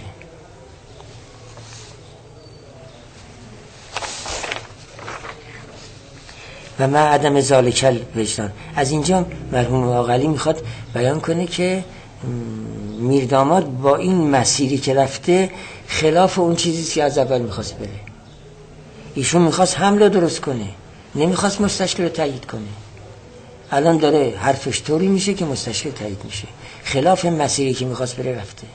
و ما عدم ذالک الوجدان. از اینجا مرحوم عاقلی میخواد بیان کنه که میرداماد با این مسیری که رفته خلاف اون چیزی که از اول میخواست بره. ایشون میخواست حمل رو درست کنه، نمیخواست مستشکل رو تایید کنه. الان داره حرفش طوری میشه که مستشکل تایید میشه، خلاف مسیری که میخواست بره رفته.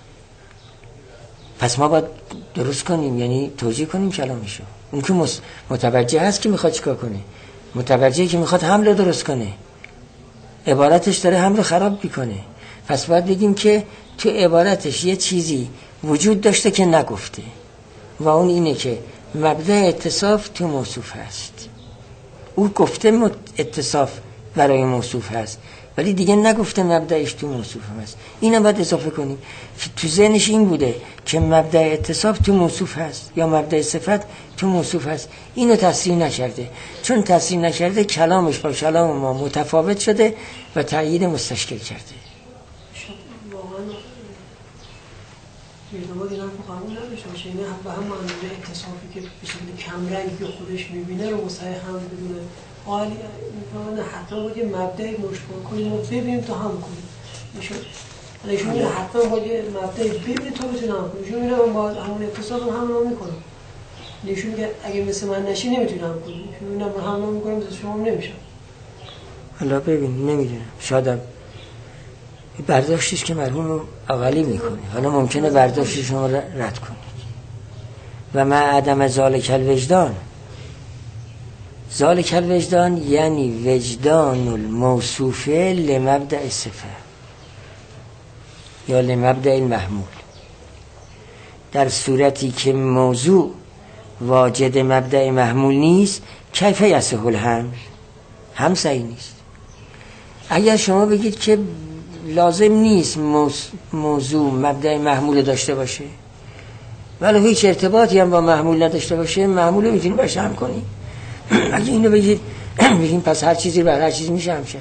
پس ما باید درست کنیم، یعنی توجیه کنیم کلامشو. اون که متوجه هست که میخواد چیکار کنه، متوجه که میخواد حمل رو درست کنه، عبارتش داره حمل رو خراب میکنه. پس باید بگیم که تو عبارتش یه چیزی وجود داشته که نگفته و اون اینه که مبدأ اتصاف تو موصوف هست. او گفته اتصاف برای موصوف هست ولی دیگه نگفته مبدأش تو موصوف هست. اینم باید اضافه کنیم. تو ذهنش این بوده که مبدأ اتصاف تو موصوف هست یا مبدأ صفت تو موصوف هست. اینو تصریح نکرده. چون تصریح نکرده کلامش با کلام ما متفاوت شده و تأیید مستشکل کرده. میرداماد این حرف رو قبول نداشته باشه، اینه به هم اندازه اتصافی که به شکل کمرنگی که خودش میبینه رو مستحق هم بدونه. حالی نه حتما باید یه مبدأی مشبه کنیم و ببینیم تا هم کنیم. ایشون میره حتما باید یه مبدأی ببینیم تا بتونه هم کنیم. ایشون میره باید همون اتصاف هم میکنم. ایشون میگه اگه مثل من نشی نمیتونه هم کنیم. ایشون میره هم میکنم مثل شما نمیشم. حالا ببین نمیدونم، شادم برداشتیش که مرحوم عاقلی میکنه، حالا ممکنه برداشتش شما رد کنید. و ما عدم ذالک الوجدان، ذالک الوجدان یعنی وجدان الموصوفه لمبدأ صفه یا لمبدأ المحمول. در صورتی که موضوع واجد مبدأ محمول نیست، کیف یصح الحمل، هم صحیح نیست. اگر شما بگید که لازم نیست موضوع مبدأ محمول داشته باشه ولی هیچ ارتباطی هم با محمول نداشته باشه، محمول رو میتونی باشه هم کنی. اگه اینو بگیم پس هر چیزی بر هر چیز میشه همشه.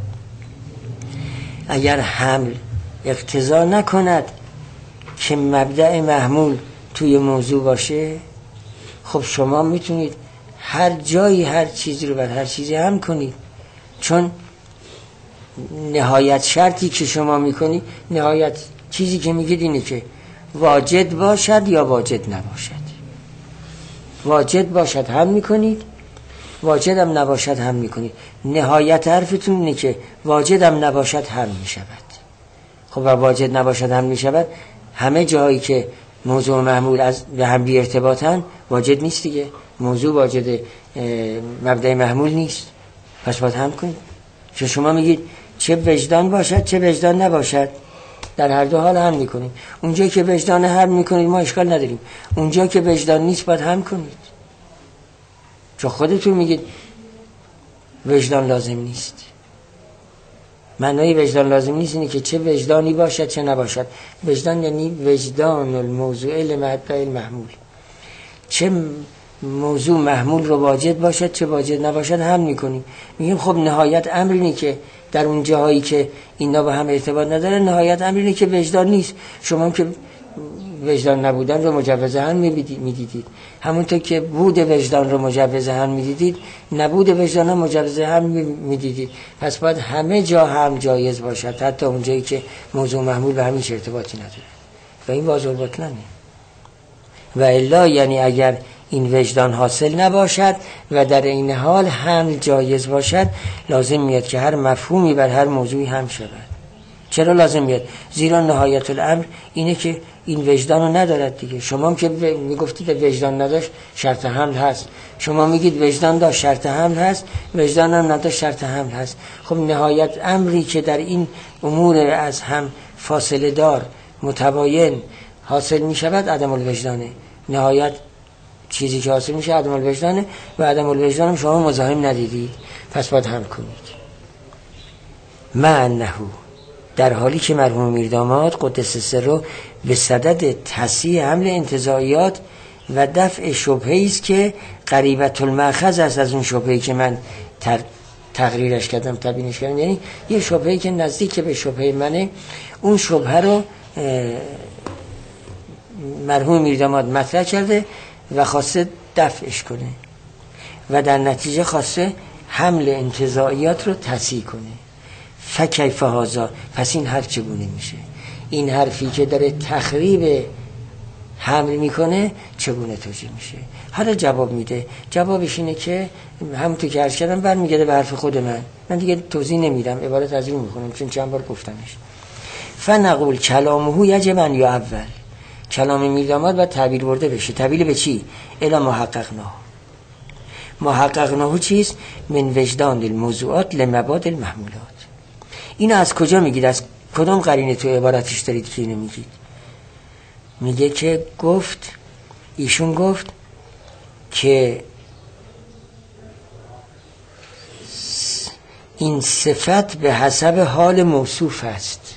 اگر حمل اقتضا نکند که مبدأ محمول توی موضوع باشه، خب شما میتونید هر جایی هر چیزی رو بر هر چیزی هم کنید. چون نهایت شرطی که شما میکنی، نهایت چیزی که میگید اینه که واجد باشد یا واجد نباشد. واجد باشد هم میکنید، واجد هم نباشد هم میکنید. نهایت حرفتون اینه که واجد هم نباشد هم میشود. خب و واجد نباشد هم میشود، همه جایی که موضوع محمول از به هم بی ارتباطن واجد نیست دیگه. موضوع واجد مبدأ محمول نیست، پس باید هم کنید. چون شما میگید چه وجدان باشد چه وجدان نباشد، در هر دو حال هم میکنید. اونجایی که وجدان هم میکنید ما اشکال نداریم، اونجا که وجدان نیست باید هم کنید. چون خودتون میگید وجدان لازم نیست. معنای وجدان لازم نیست اینه که چه وجدانی باشد چه نباشد. وجدان یعنی وجدان الموضوع لمبدأ المحمول. چه موضوع محمول رو واجد باشد چه واجد نباشد هم میکنیم. میگیم خب نهایت امر اینه که در اون جاهایی که اینا با هم ارتباط نداره، نهایت امر اینه که وجدان نیست. شما که وجدان نبودن رو مجوز هم میدیدید، همونطور که بود وجدان رو مجوز هم میدیدید، نبود وجدان هم مجوز هم میدیدید. پس باید همه جا هم جایز باشد، حتی اون جایی که موضوع محمول به همیش ارتباطی نداره. و این واضح بطلانه. و الا یعنی اگر این وجدان حاصل نباشد و در این حال هم جایز باشد، لازم میاد که هر مفهومی بر هر موضوعی هم شود. چرا لازم بیاد؟ زیرا نهایت الامر اینه که این وجدان رو ندارد دیگه. شما هم که میگفتید وجدان نداشت شرط حمل هست، شما میگید وجدان داشت شرط حمل هست، وجدان هم نداشت شرط حمل هست. خب نهایت امری که در این امور از هم فاصله دار متباین حاصل میشود عدم الوجدانه. نهایت چیزی که حاصل میشه عدم الوجدانه و عدم الوجدان شما مزاحم ندیدید، پس باید حمل کنید. معنه در حالی که مرحوم میرداماد قدس سره به صدد تصحیح حمل انتزاعیات و دفع شبهه‌ای است که قریبت المأخذ است از اون شبهه‌ای که من تقریرش کردم، تبیینش کردم، یعنی یه شبهه‌ای که نزدیک به شبهه منه، اون شبهه رو مرحوم میرداماد مطرح کرده و خواسته دفعش کنه و در نتیجه خواسته حمل انتزاعیات رو تصحیح کنه. فکیف هذا، پس این حرف چگونه میشه؟ این حرفی که داره تخریب حمل میکنه چگونه توجیه میشه؟ حالا جواب میده. جوابش اینه که همونطور که عرض کردم برمیگرده به حرف خود من دیگه توضیح نمیدم، عبارت از این میخونم چون چند بار گفتمش. فنقول کلامه یجب ان یعول، کلام میرداماد و تعبیر برده بشه. تعبیر به چی؟ الا محققناه چیست؟ من وجدان الموضوعات لمباد المحمولات. اینو از کجا میگید؟ از کدام قرینه تو عبارتش دارید که اینو میگید؟ میگه که ایشون گفت که این صفت به حسب حال موصوف است،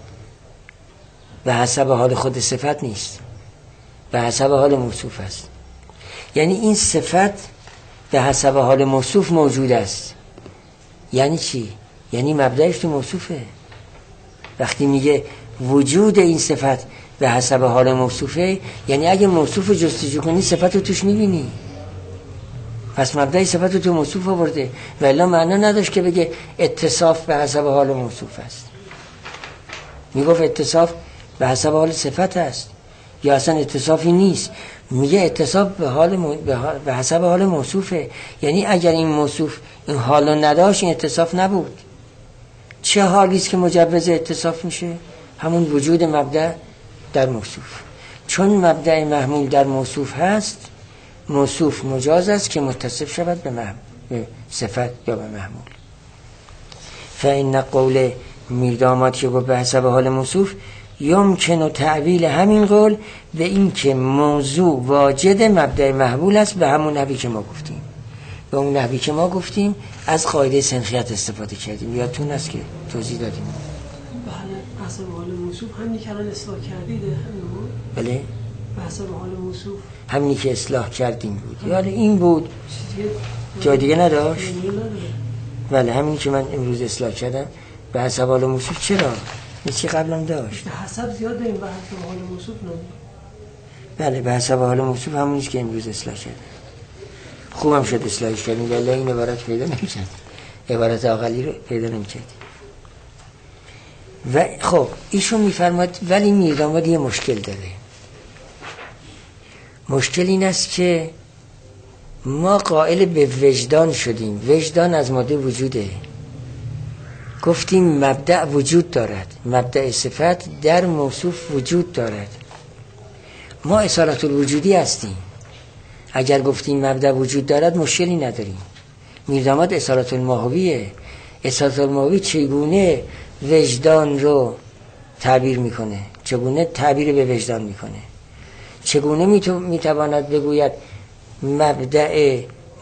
به حسب حال خود صفت نیست، به حسب حال موصوف است. یعنی این صفت به حسب حال موصوف موجود است. یعنی چی؟ یعنی مبدأش تو موصوفه. وقتی میگه وجود این صفت به حسب حال موصوفه، یعنی اگه موصوف رو جستجو کنی صفت رو توش میبینی، پس مبدأ صفت رو تو موصوف آورده و الا معنا نداشت که بگه اتصاف به حسب حال موصوف است. میگفت اتصاف به حسب حال صفت است یا اصلا اتصافی نیست. میگه اتصاف به حسب حال موصوفه، یعنی اگر این موصوف این حال رو نداشت این اتصاف نبود. چه حالی است که مجوز اتصاف میشه؟ همون وجود مبدأ در موصوف. چون مبدأ محمول در موصوف هست، موصوف مجاز است که متصف شود به صفت یا به محمول. فإن قول میرداماد که گفت به حسب حال موصوف یمکن و تعویل همین قول به این که موضوع واجد مبدأ محمول است به همون نحوی که ما گفتیم. به اون نحوی که ما گفتیم از قاعده سنخیت استفاده کردیم. یادتون است که توضیح دادیم. بله، حسب حال موصوف همینی که الان اصلاح کردید همون. بله، به حسب حال موصوف همینی که اصلاح کردیم بود. یاد این بود، جای دیگه نداشت. بله، همینی که من امروز اصلاح کردم به حسب حال موصوف. چرا؟ چی قبلم داشت؟ به حسب زیاد داریم، به حسب حال موصوف نداریم. بله، به حسب حال موصوف همونیست که امروز اصلاح کردم. خوبم شد اصلاحش کردیم، ولی این عبارت پیدا نمی‌شد، عبارت اقلی رو پیدا نمی‌کردیم. و خب ایشون میفرماد ولی میرداماد یه مشکل داره. مشکل این است که ما قائل به وجدان شدیم. وجدان از ماده وجوده. گفتیم مبدأ وجود دارد، مبدأ صفت در موصوف وجود دارد. ما اصالت الوجودی هستیم. اگر گفتیم مبدأ وجود دارد مشکلی نداریم. میرداماد اصالت الماهویه. اصالت الماهوی چگونه وجدان رو تعبیر میکنه، چگونه تعبیر به وجدان میکنه، چگونه میتواند بگوید مبدأ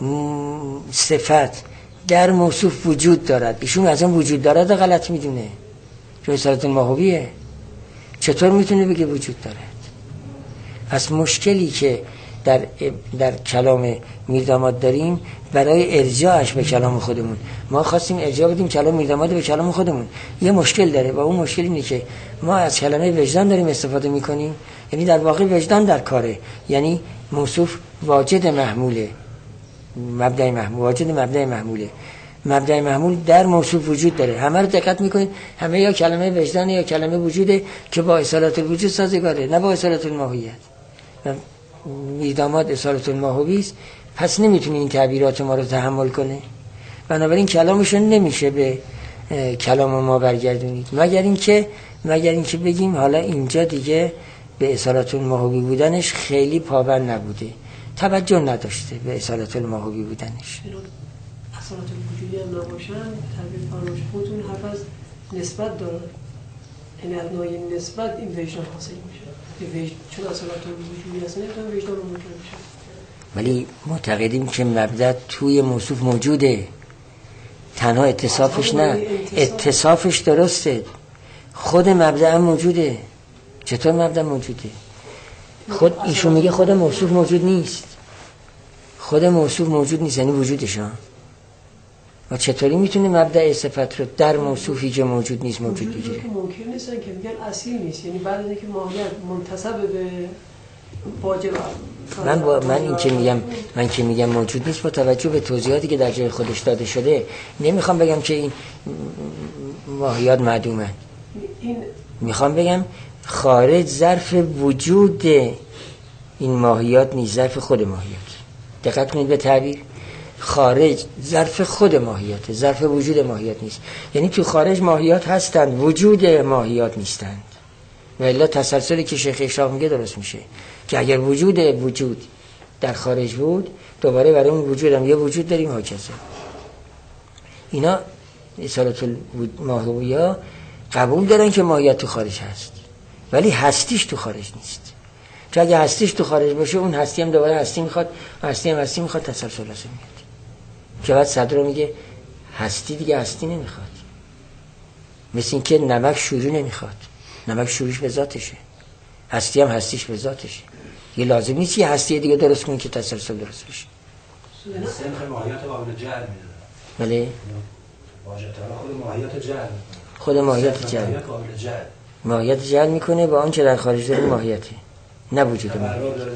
صفت در موصوف وجود دارد. ایشون از اون وجود دارد غلط میدونه، چون اصالت الماهویه. چطور میتونه بگه وجود دارد؟ پس مشکلی که در کلام میرداماد داریم برای ارجاعش به کلام خودمون، ما خواستیم ارجاع بدیم کلام میرداماد به کلام خودمون، یه مشکل داره و اون مشکل اینه که ما از کلمه وجدان داریم استفاده میکنیم، یعنی در واقع وجدان در کاره، یعنی موصوف واجد محموله، مبدأ محمول واجد مبدأ محموله. مبدأ محمول در موصوف وجود داره. همه رو دقت میکنید، همه یا کلمه وجدان یا کلمه وجوده که با اصالت الوجود سازگاره، نه با اصالت الماهویت. میرداماد اصالت الماهوی است، پس نمیتونه این تعبیرات ما رو تحمل کنه، بنابراین کلامشون نمیشه به کلام ما برگردونید، مگر اینکه بگیم حالا اینجا دیگه به اصالت الماهوی بودنش خیلی پابند نبوده، توجه نداشته به اصالت الماهوی بودنش. اصالت الوجودی هم نباشن تعبیر فرمایش خودتون حرف از نسبت داره، یعنی از نوعی نسبت این وجدان حاصل میشه، چون اصالت الوجودی هست نمیتونه وجدان رو موجود میشه. ولی معتقدیم که مبدأ توی موصوف موجوده، تنها اتصافش نه، اتصافش درسته، خود مبدأ موجوده. چطور مبدأ موجوده؟ خود ایشون میگه خود موصوف موجود نیست، خود موصوف موجود نیست، یعنی وجودش ها. و چطوری میتونه مبدأ صفت رو در موصوفی که موجود نیست موجود بگیره؟ ممکن نیستن که میگن اصیل نیست، یعنی بعد از اینکه ماهیت منتسب به واجب من که میگم موجود نیست با توجه به توضیحاتی که در جای خودش داده شده، نمیخوام بگم که این ماهیات معدومن، میخوام بگم خارج ظرف وجود این ماهیات نیست، ظرف خود ماهیات. دقت کنید به تعبیر، خارج ظرف خود ماهیات، ظرف وجود ماهیات نیست. یعنی تو خارج ماهیات هستند، وجود ماهیات نیستند. و الا تسلسلی که شیخ اشراق میگه درست میشه که اگر وجود در خارج بود، دوباره برای اون وجود هم یه وجود داریم هاکذا. اینا اصالت الماهویه قبول دارن که ماهیت تو خارج هست، ولی هستیش تو خارج نیست. چون اگه هستیش تو خارج باشه، اون هستی هم دوباره هستی میخواد، هستی میخواد، تسلسل لازم میاد. که بعد صدر میگه هستی دیگه هستی نمیخواد، مثل این که نمک شوری نمیخواد، نمک شوریش به ذاتشه، هستی هم هستیش به ذاتشه. یه لازم نیست یه هستی دیگه درست کنی که تسلسل درست بشه. سنخ ماهیت قابل جعل میده. بله. خود ماهیت جعل. ماهیت جعل میکنه با آن که در خارج داره ماهیته، نه وجود ماهیت.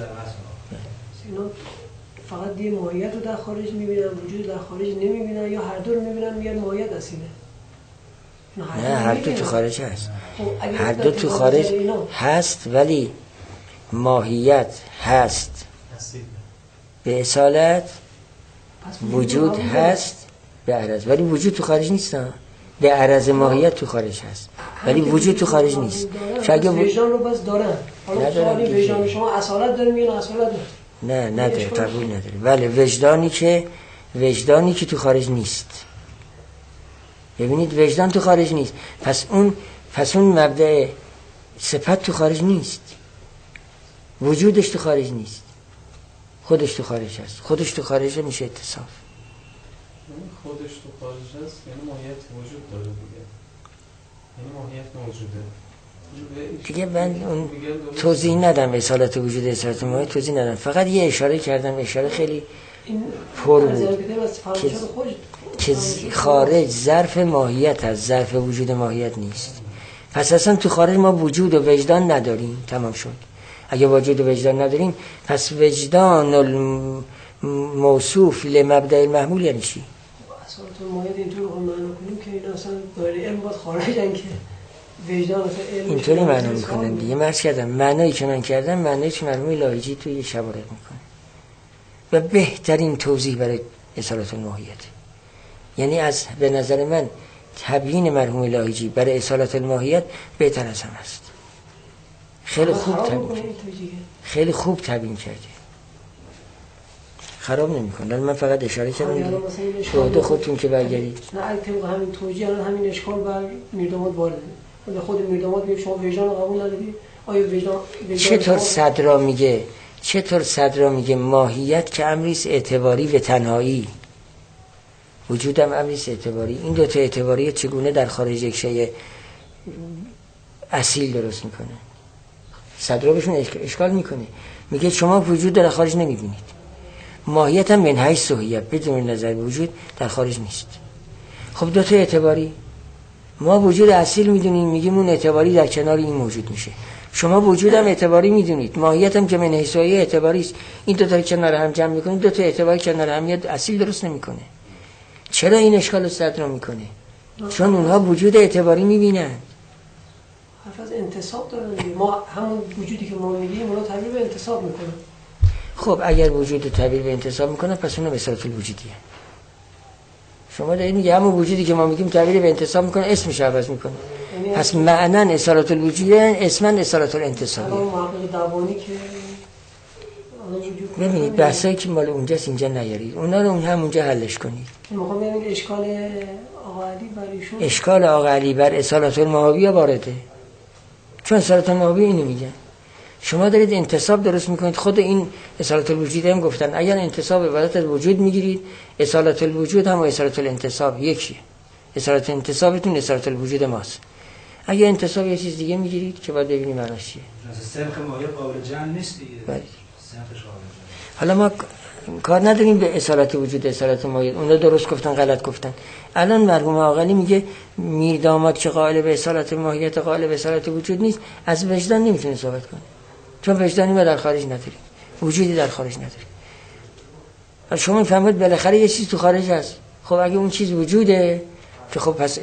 فقط یه ماهیت رو در خارج میبینن، وجود در خارج نمیبینن، یا هر دو رو میبینن میگن ماهیت اصیله؟ نه، هر دو تو خارج هست. هر دو تو خارج هست، ولی ماهیت هست به اصالت، وجود هست به عرض، ولی وجود تو خارج نیست. به عرض ماهیت تو خارج هست، ولی وجود تو خارج نیست. شاید وجدان رو بس دارن. حالا سوالی وجدان شما اصالت داره میگن اصالت نه نداره، قبول نداره. ولی وجدانی که تو خارج نیست. ببینید وجدان تو خارج نیست، پس اون مبدأ صفت تو خارج نیست، وجودش تو خارج نیست، خودش تو خارج هست. خودش تو خارج میشه اتصاف. خودش تو خارج هست یعنی ماهیت وجود داره دیگه، یعنی ماهیت موجوده دیگه. من اون توضیح ندم اصالت وجود، اصالت ماهیت توضیح ندم، فقط یه اشاره کردم، اشاره خیلی پر بود که خارج ظرف ماهیت هست، ظرف وجود ماهیت نیست. پس اصلا تو خارج ما وجود و وجدان نداریم، تمام شد. اگه وجود و وجدان نداریم، پس وجدان الموصوف لمبدأ المحمول یعنی چی؟ اصلا ماهیت اینطور رو معنا کنیم که اینا اصلا دایره علم باید خارجن، که وجدان اصلا علم اینطوری معنا میکنن دیگه. مرز کردم معنایی که من کردم معنایی که مرحوم لاهیجی توی شوارق میکنه و بهترین توضیح برای اصالت الماهیت. یعنی به نظر من تبیین مرحوم لاهیجی برای اصالت الماهیت بهتر از هم است. خیلی خوب تبیین کرده، خراب نمی‌کنه. من فقط اشاره کردم شهود خودتون که برگردید. نه البته همین توجیه الان همین اشکال بر میرداماد وارده. خود میرداماد میگه شما وجدان رو قبول نداری؟ آیا وجدان چطور صدرا میگه ماهیت که امریست اعتباری و تنهایی، وجودم امریست اعتباری. این دو تا اعتباری چگونه در خارج یک شیء اصیل درست میکنه؟ صدرا بهشون اشکال میکنه، میگه شما وجود در خارج نمیبینید، ماهیت هم من حیث صحیح بدون نظر وجود در خارج نیست. خب دو تا اعتباری، ما وجود اصیل میدونیم، میگیم اون اعتباری در کنار این موجود میشه. شما وجود هم اعتباری میدونید، ماهیت هم که من حیث صحیح اعتباری است. این دو تا کنار هم جمع میکنید، دو تا اعتباری کنار هم میاد، اصیل درست نمیکنه. چرا این اشکال رو صدرا میکنه؟ چون اونها وجود اعتباری میبینن. حرف از انتصاب دارن. ما همون وجودی که ما میگیم اونها تعبیر به انتصاب میکنن. خب اگر وجود تعبیر به انتصاب میکنن، پس اونها به اصالت الوجودیه. شما دارید میگه همون وجودی که ما میگیم تغییر به انتصاب میکنه اسمش عوض میکنه. پس معنن اصالت الوجود اسما اصالت الانتصابی. محقق دوانی که ببینید بحثایی که مال اونجاست اینجا نیارید، اونا رو همونجا حلش کنید. میخوام ببینید اشکال آقا علی بر ایشون، اشکال آقا علی بر اصالت الماهویه وارده، چون اصالت الماهویه اینو میگن. شما دارید انتصاب درست میکنید. خود این اصالت الوجود هم گفتن اگر انتصاب عبارت از وجود میگیرید، اصالت الوجود هم و اصالت الانتصاب یکیه. اصالت انتصابتون اصالت الوجود ماست. اگر انتصاب یه چیز دیگه میگیرید که باید ببینیم معناش چیه. سبخ مایه قابل جمع نیست دیگه. بله. حالا ما کار نداریم به اصالت وجود اصالت مایه، اونا درست گفتن غلط گفتن. الان مرحوم عاقلی میگه میر داماد که قائل به اصالت ماهیت قائل به اصالت وجود نیست، از وجدان نمیتونه صحبت کنه، چون وجدانی ما در خارج نداریم، وجودی در خارج نداریم. شما میفهمید بالاخره یه چیز تو خارج هست. خب اگه اون چیز وجوده که خب پس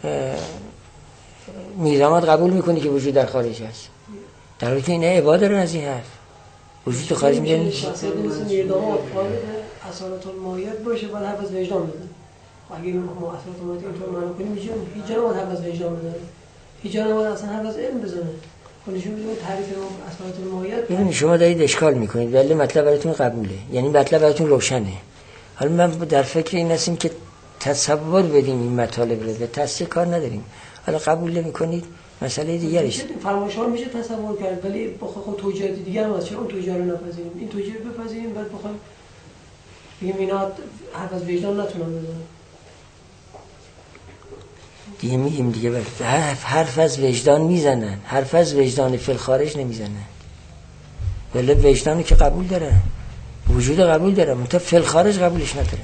میر داماد قبول میکنه که وجود در خارج هست، در حالی که اینا عباد دارن از این حرف. وجود تو خارج میگه نیست. میر داماد قائل به اصالت الماهیت باشه بعد حرف از وجدان بزنه. اگه ما اصالت الماهیت اینطور معنا کنیم میشه هیچ جا نباید حرف از وجدان بزنه، هیچ جا نباید اصلا حرف از علم بزنه. خودشون میگن تعریف اصالت الماهیت. ببینید شما دارید اشکال میکنید ولی مطلب براتون قبوله، یعنی مطلب براتون روشنه. حالا من در فکر این هستم که تصور بدیم این مطالب رو، به تصحیح کار نداریم. حالا قبول نمی‌کنید مسئله دیگریه. فرمایش‌ها میشه تصور کرد ولی بخوام توجیهات دیگه هم هست. چرا اون توجیه رو نپذیریم؟ این توجیه رو بپذیریم بعد بخوام بگیم اینا حرف از وجدان نتونن بزنن. دیگه میگیم دیگه حرف از وجدان میزنن، حرف از وجدان فی الخارج نمیزنن. ولی وجدانی که قبول داره، وجود قبول داره، منتها فی الخارج قبولش نداره.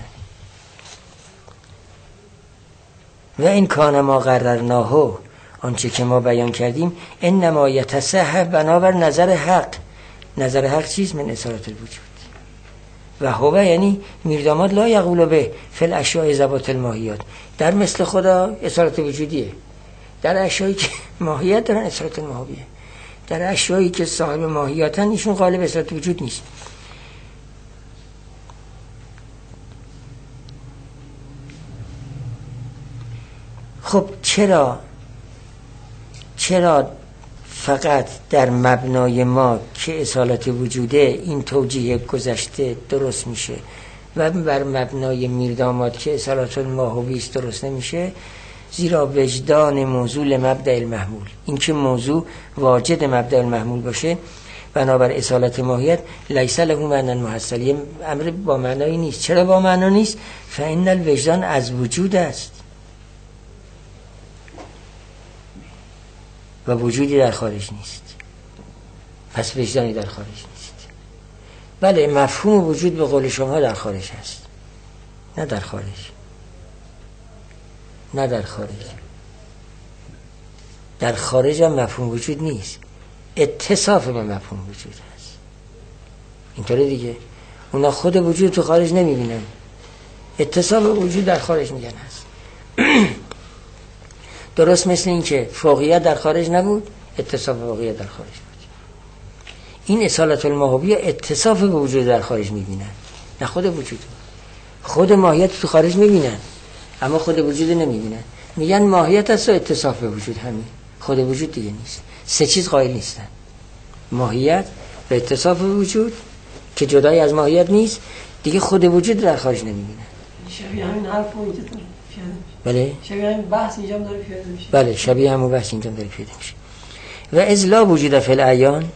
و این کان ما قررناه، آنچه که ما بیان کردیم، انما یتصحح بنابر نظر حق. نظر حق چیز من اصالت الوجود و هو یعنی میر داماد لا یقول به فی الاشیاء ذوات الماهیات، در مثل خدا اصالت وجودیه، در اشیایی که ماهیت دارن اصالت الماهیه، در اشیایی که صاحب ماهیتن ایشون قائل به اصالت وجود نیست. خب چرا فقط در مبنای ما که اصالت وجوده این توجیه گذشته درست میشه و بر مبنای میر داماد که اصالت الماهوی است درست نمیشه؟ زیرا وجدان موضوع مبدأ المحمول، این که موضوع واجد مبدأ المحمول باشه بنابر اصالت ماهیت لیس له معنی محصل، یه امر با معنایی نیست. چرا با معنا نیست؟ فإن الوجدان از وجود است و وجودی در خارج نیست، پس وجدانی در خارج نیست. بله مفهوم وجود به قول شما در خارج هست، نه در خارج، نه در خارج. در خارج هم مفهوم وجود نیست، اتصاف به مفهوم وجود هست. اینطوره دیگه. اونا خود وجود تو خارج نمیبینن، اتصاف وجود در خارج میگن هست. درست مثل این که فوقیت در خارج نبود، اتصاف فوقیت در خارج بود. این اصالت الماهویه اتصاف به وجود در خارج میبینن، نه خود وجود. خود ماهیت تو خارج میبینن اما خود وجود نمیبینن. میگن ماهیت است و اتصاف به وجود، همین خود وجود دیگه نیست. سه چیز قائل نیستن: ماهیت و اتصاف به وجود که جدای از ماهیت نیست، دیگه خود وجود در خارج نمیبینن. شبیه همین حرف اینجا بله شبیه همین بحث اینجا داره پیاده میشه. بله شبیه همون بحث اینجا داره پیاده میشه. و اذ لا وجود فی الاعیان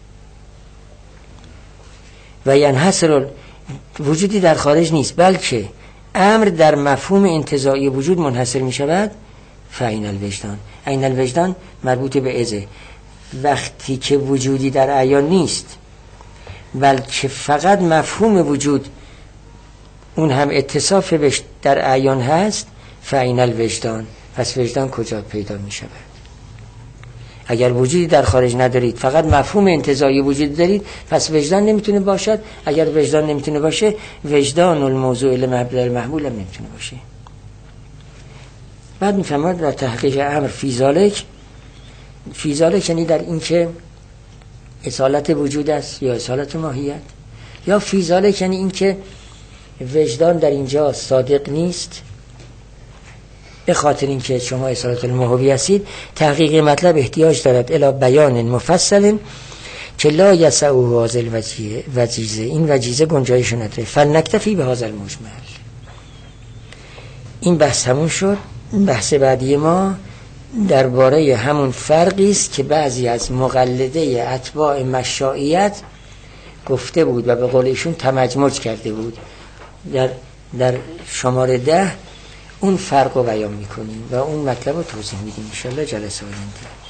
و ینحصر وجودی در خارج نیست، بلکه امر در مفهوم انتزاعی وجود منحصر می شود. فعین الوجدان، عین الوجدان مربوط به ازه، وقتی که وجودی در اعیان نیست بلکه فقط مفهوم وجود اون هم اتصاف در اعیان هست، فعین الوجدان، پس وجدان کجا پیدا می شود؟ اگر وجودی در خارج ندارید، فقط مفهوم انتزاعی وجود دارید، پس وجدان نمیتونه باشد. اگر وجدان نمیتونه باشه، وجدان الموضوع لمبدأ المحمول هم نمیتونه باشه. بعد میفهمد در تحقیق امر فی ذالک یعنی در این که اصالت وجود است یا اصالت ماهیت، یا فی ذالک یعنی این که وجدان در اینجا صادق نیست به خاطر اینکه شما اصالت الموهوبی هستید، تحقیق مطلب احتیاج دارد الی بیان مفصل که لا یسعه هذا الوجیزه، این وجیزه گنجایش نداره. فلنکتفی به هذا المجمل. این بحث تموم شد. بحث بعدی ما درباره همون فرقی است که بعضی از مقلده اتباع مشایعت گفته بود و به قول ایشون تمجمج کرده بود. در شماره 10 اون فرق رو بیان میکنیم و اون مطلب رو توضیح میدیم ان شاء الله جلسه آینده.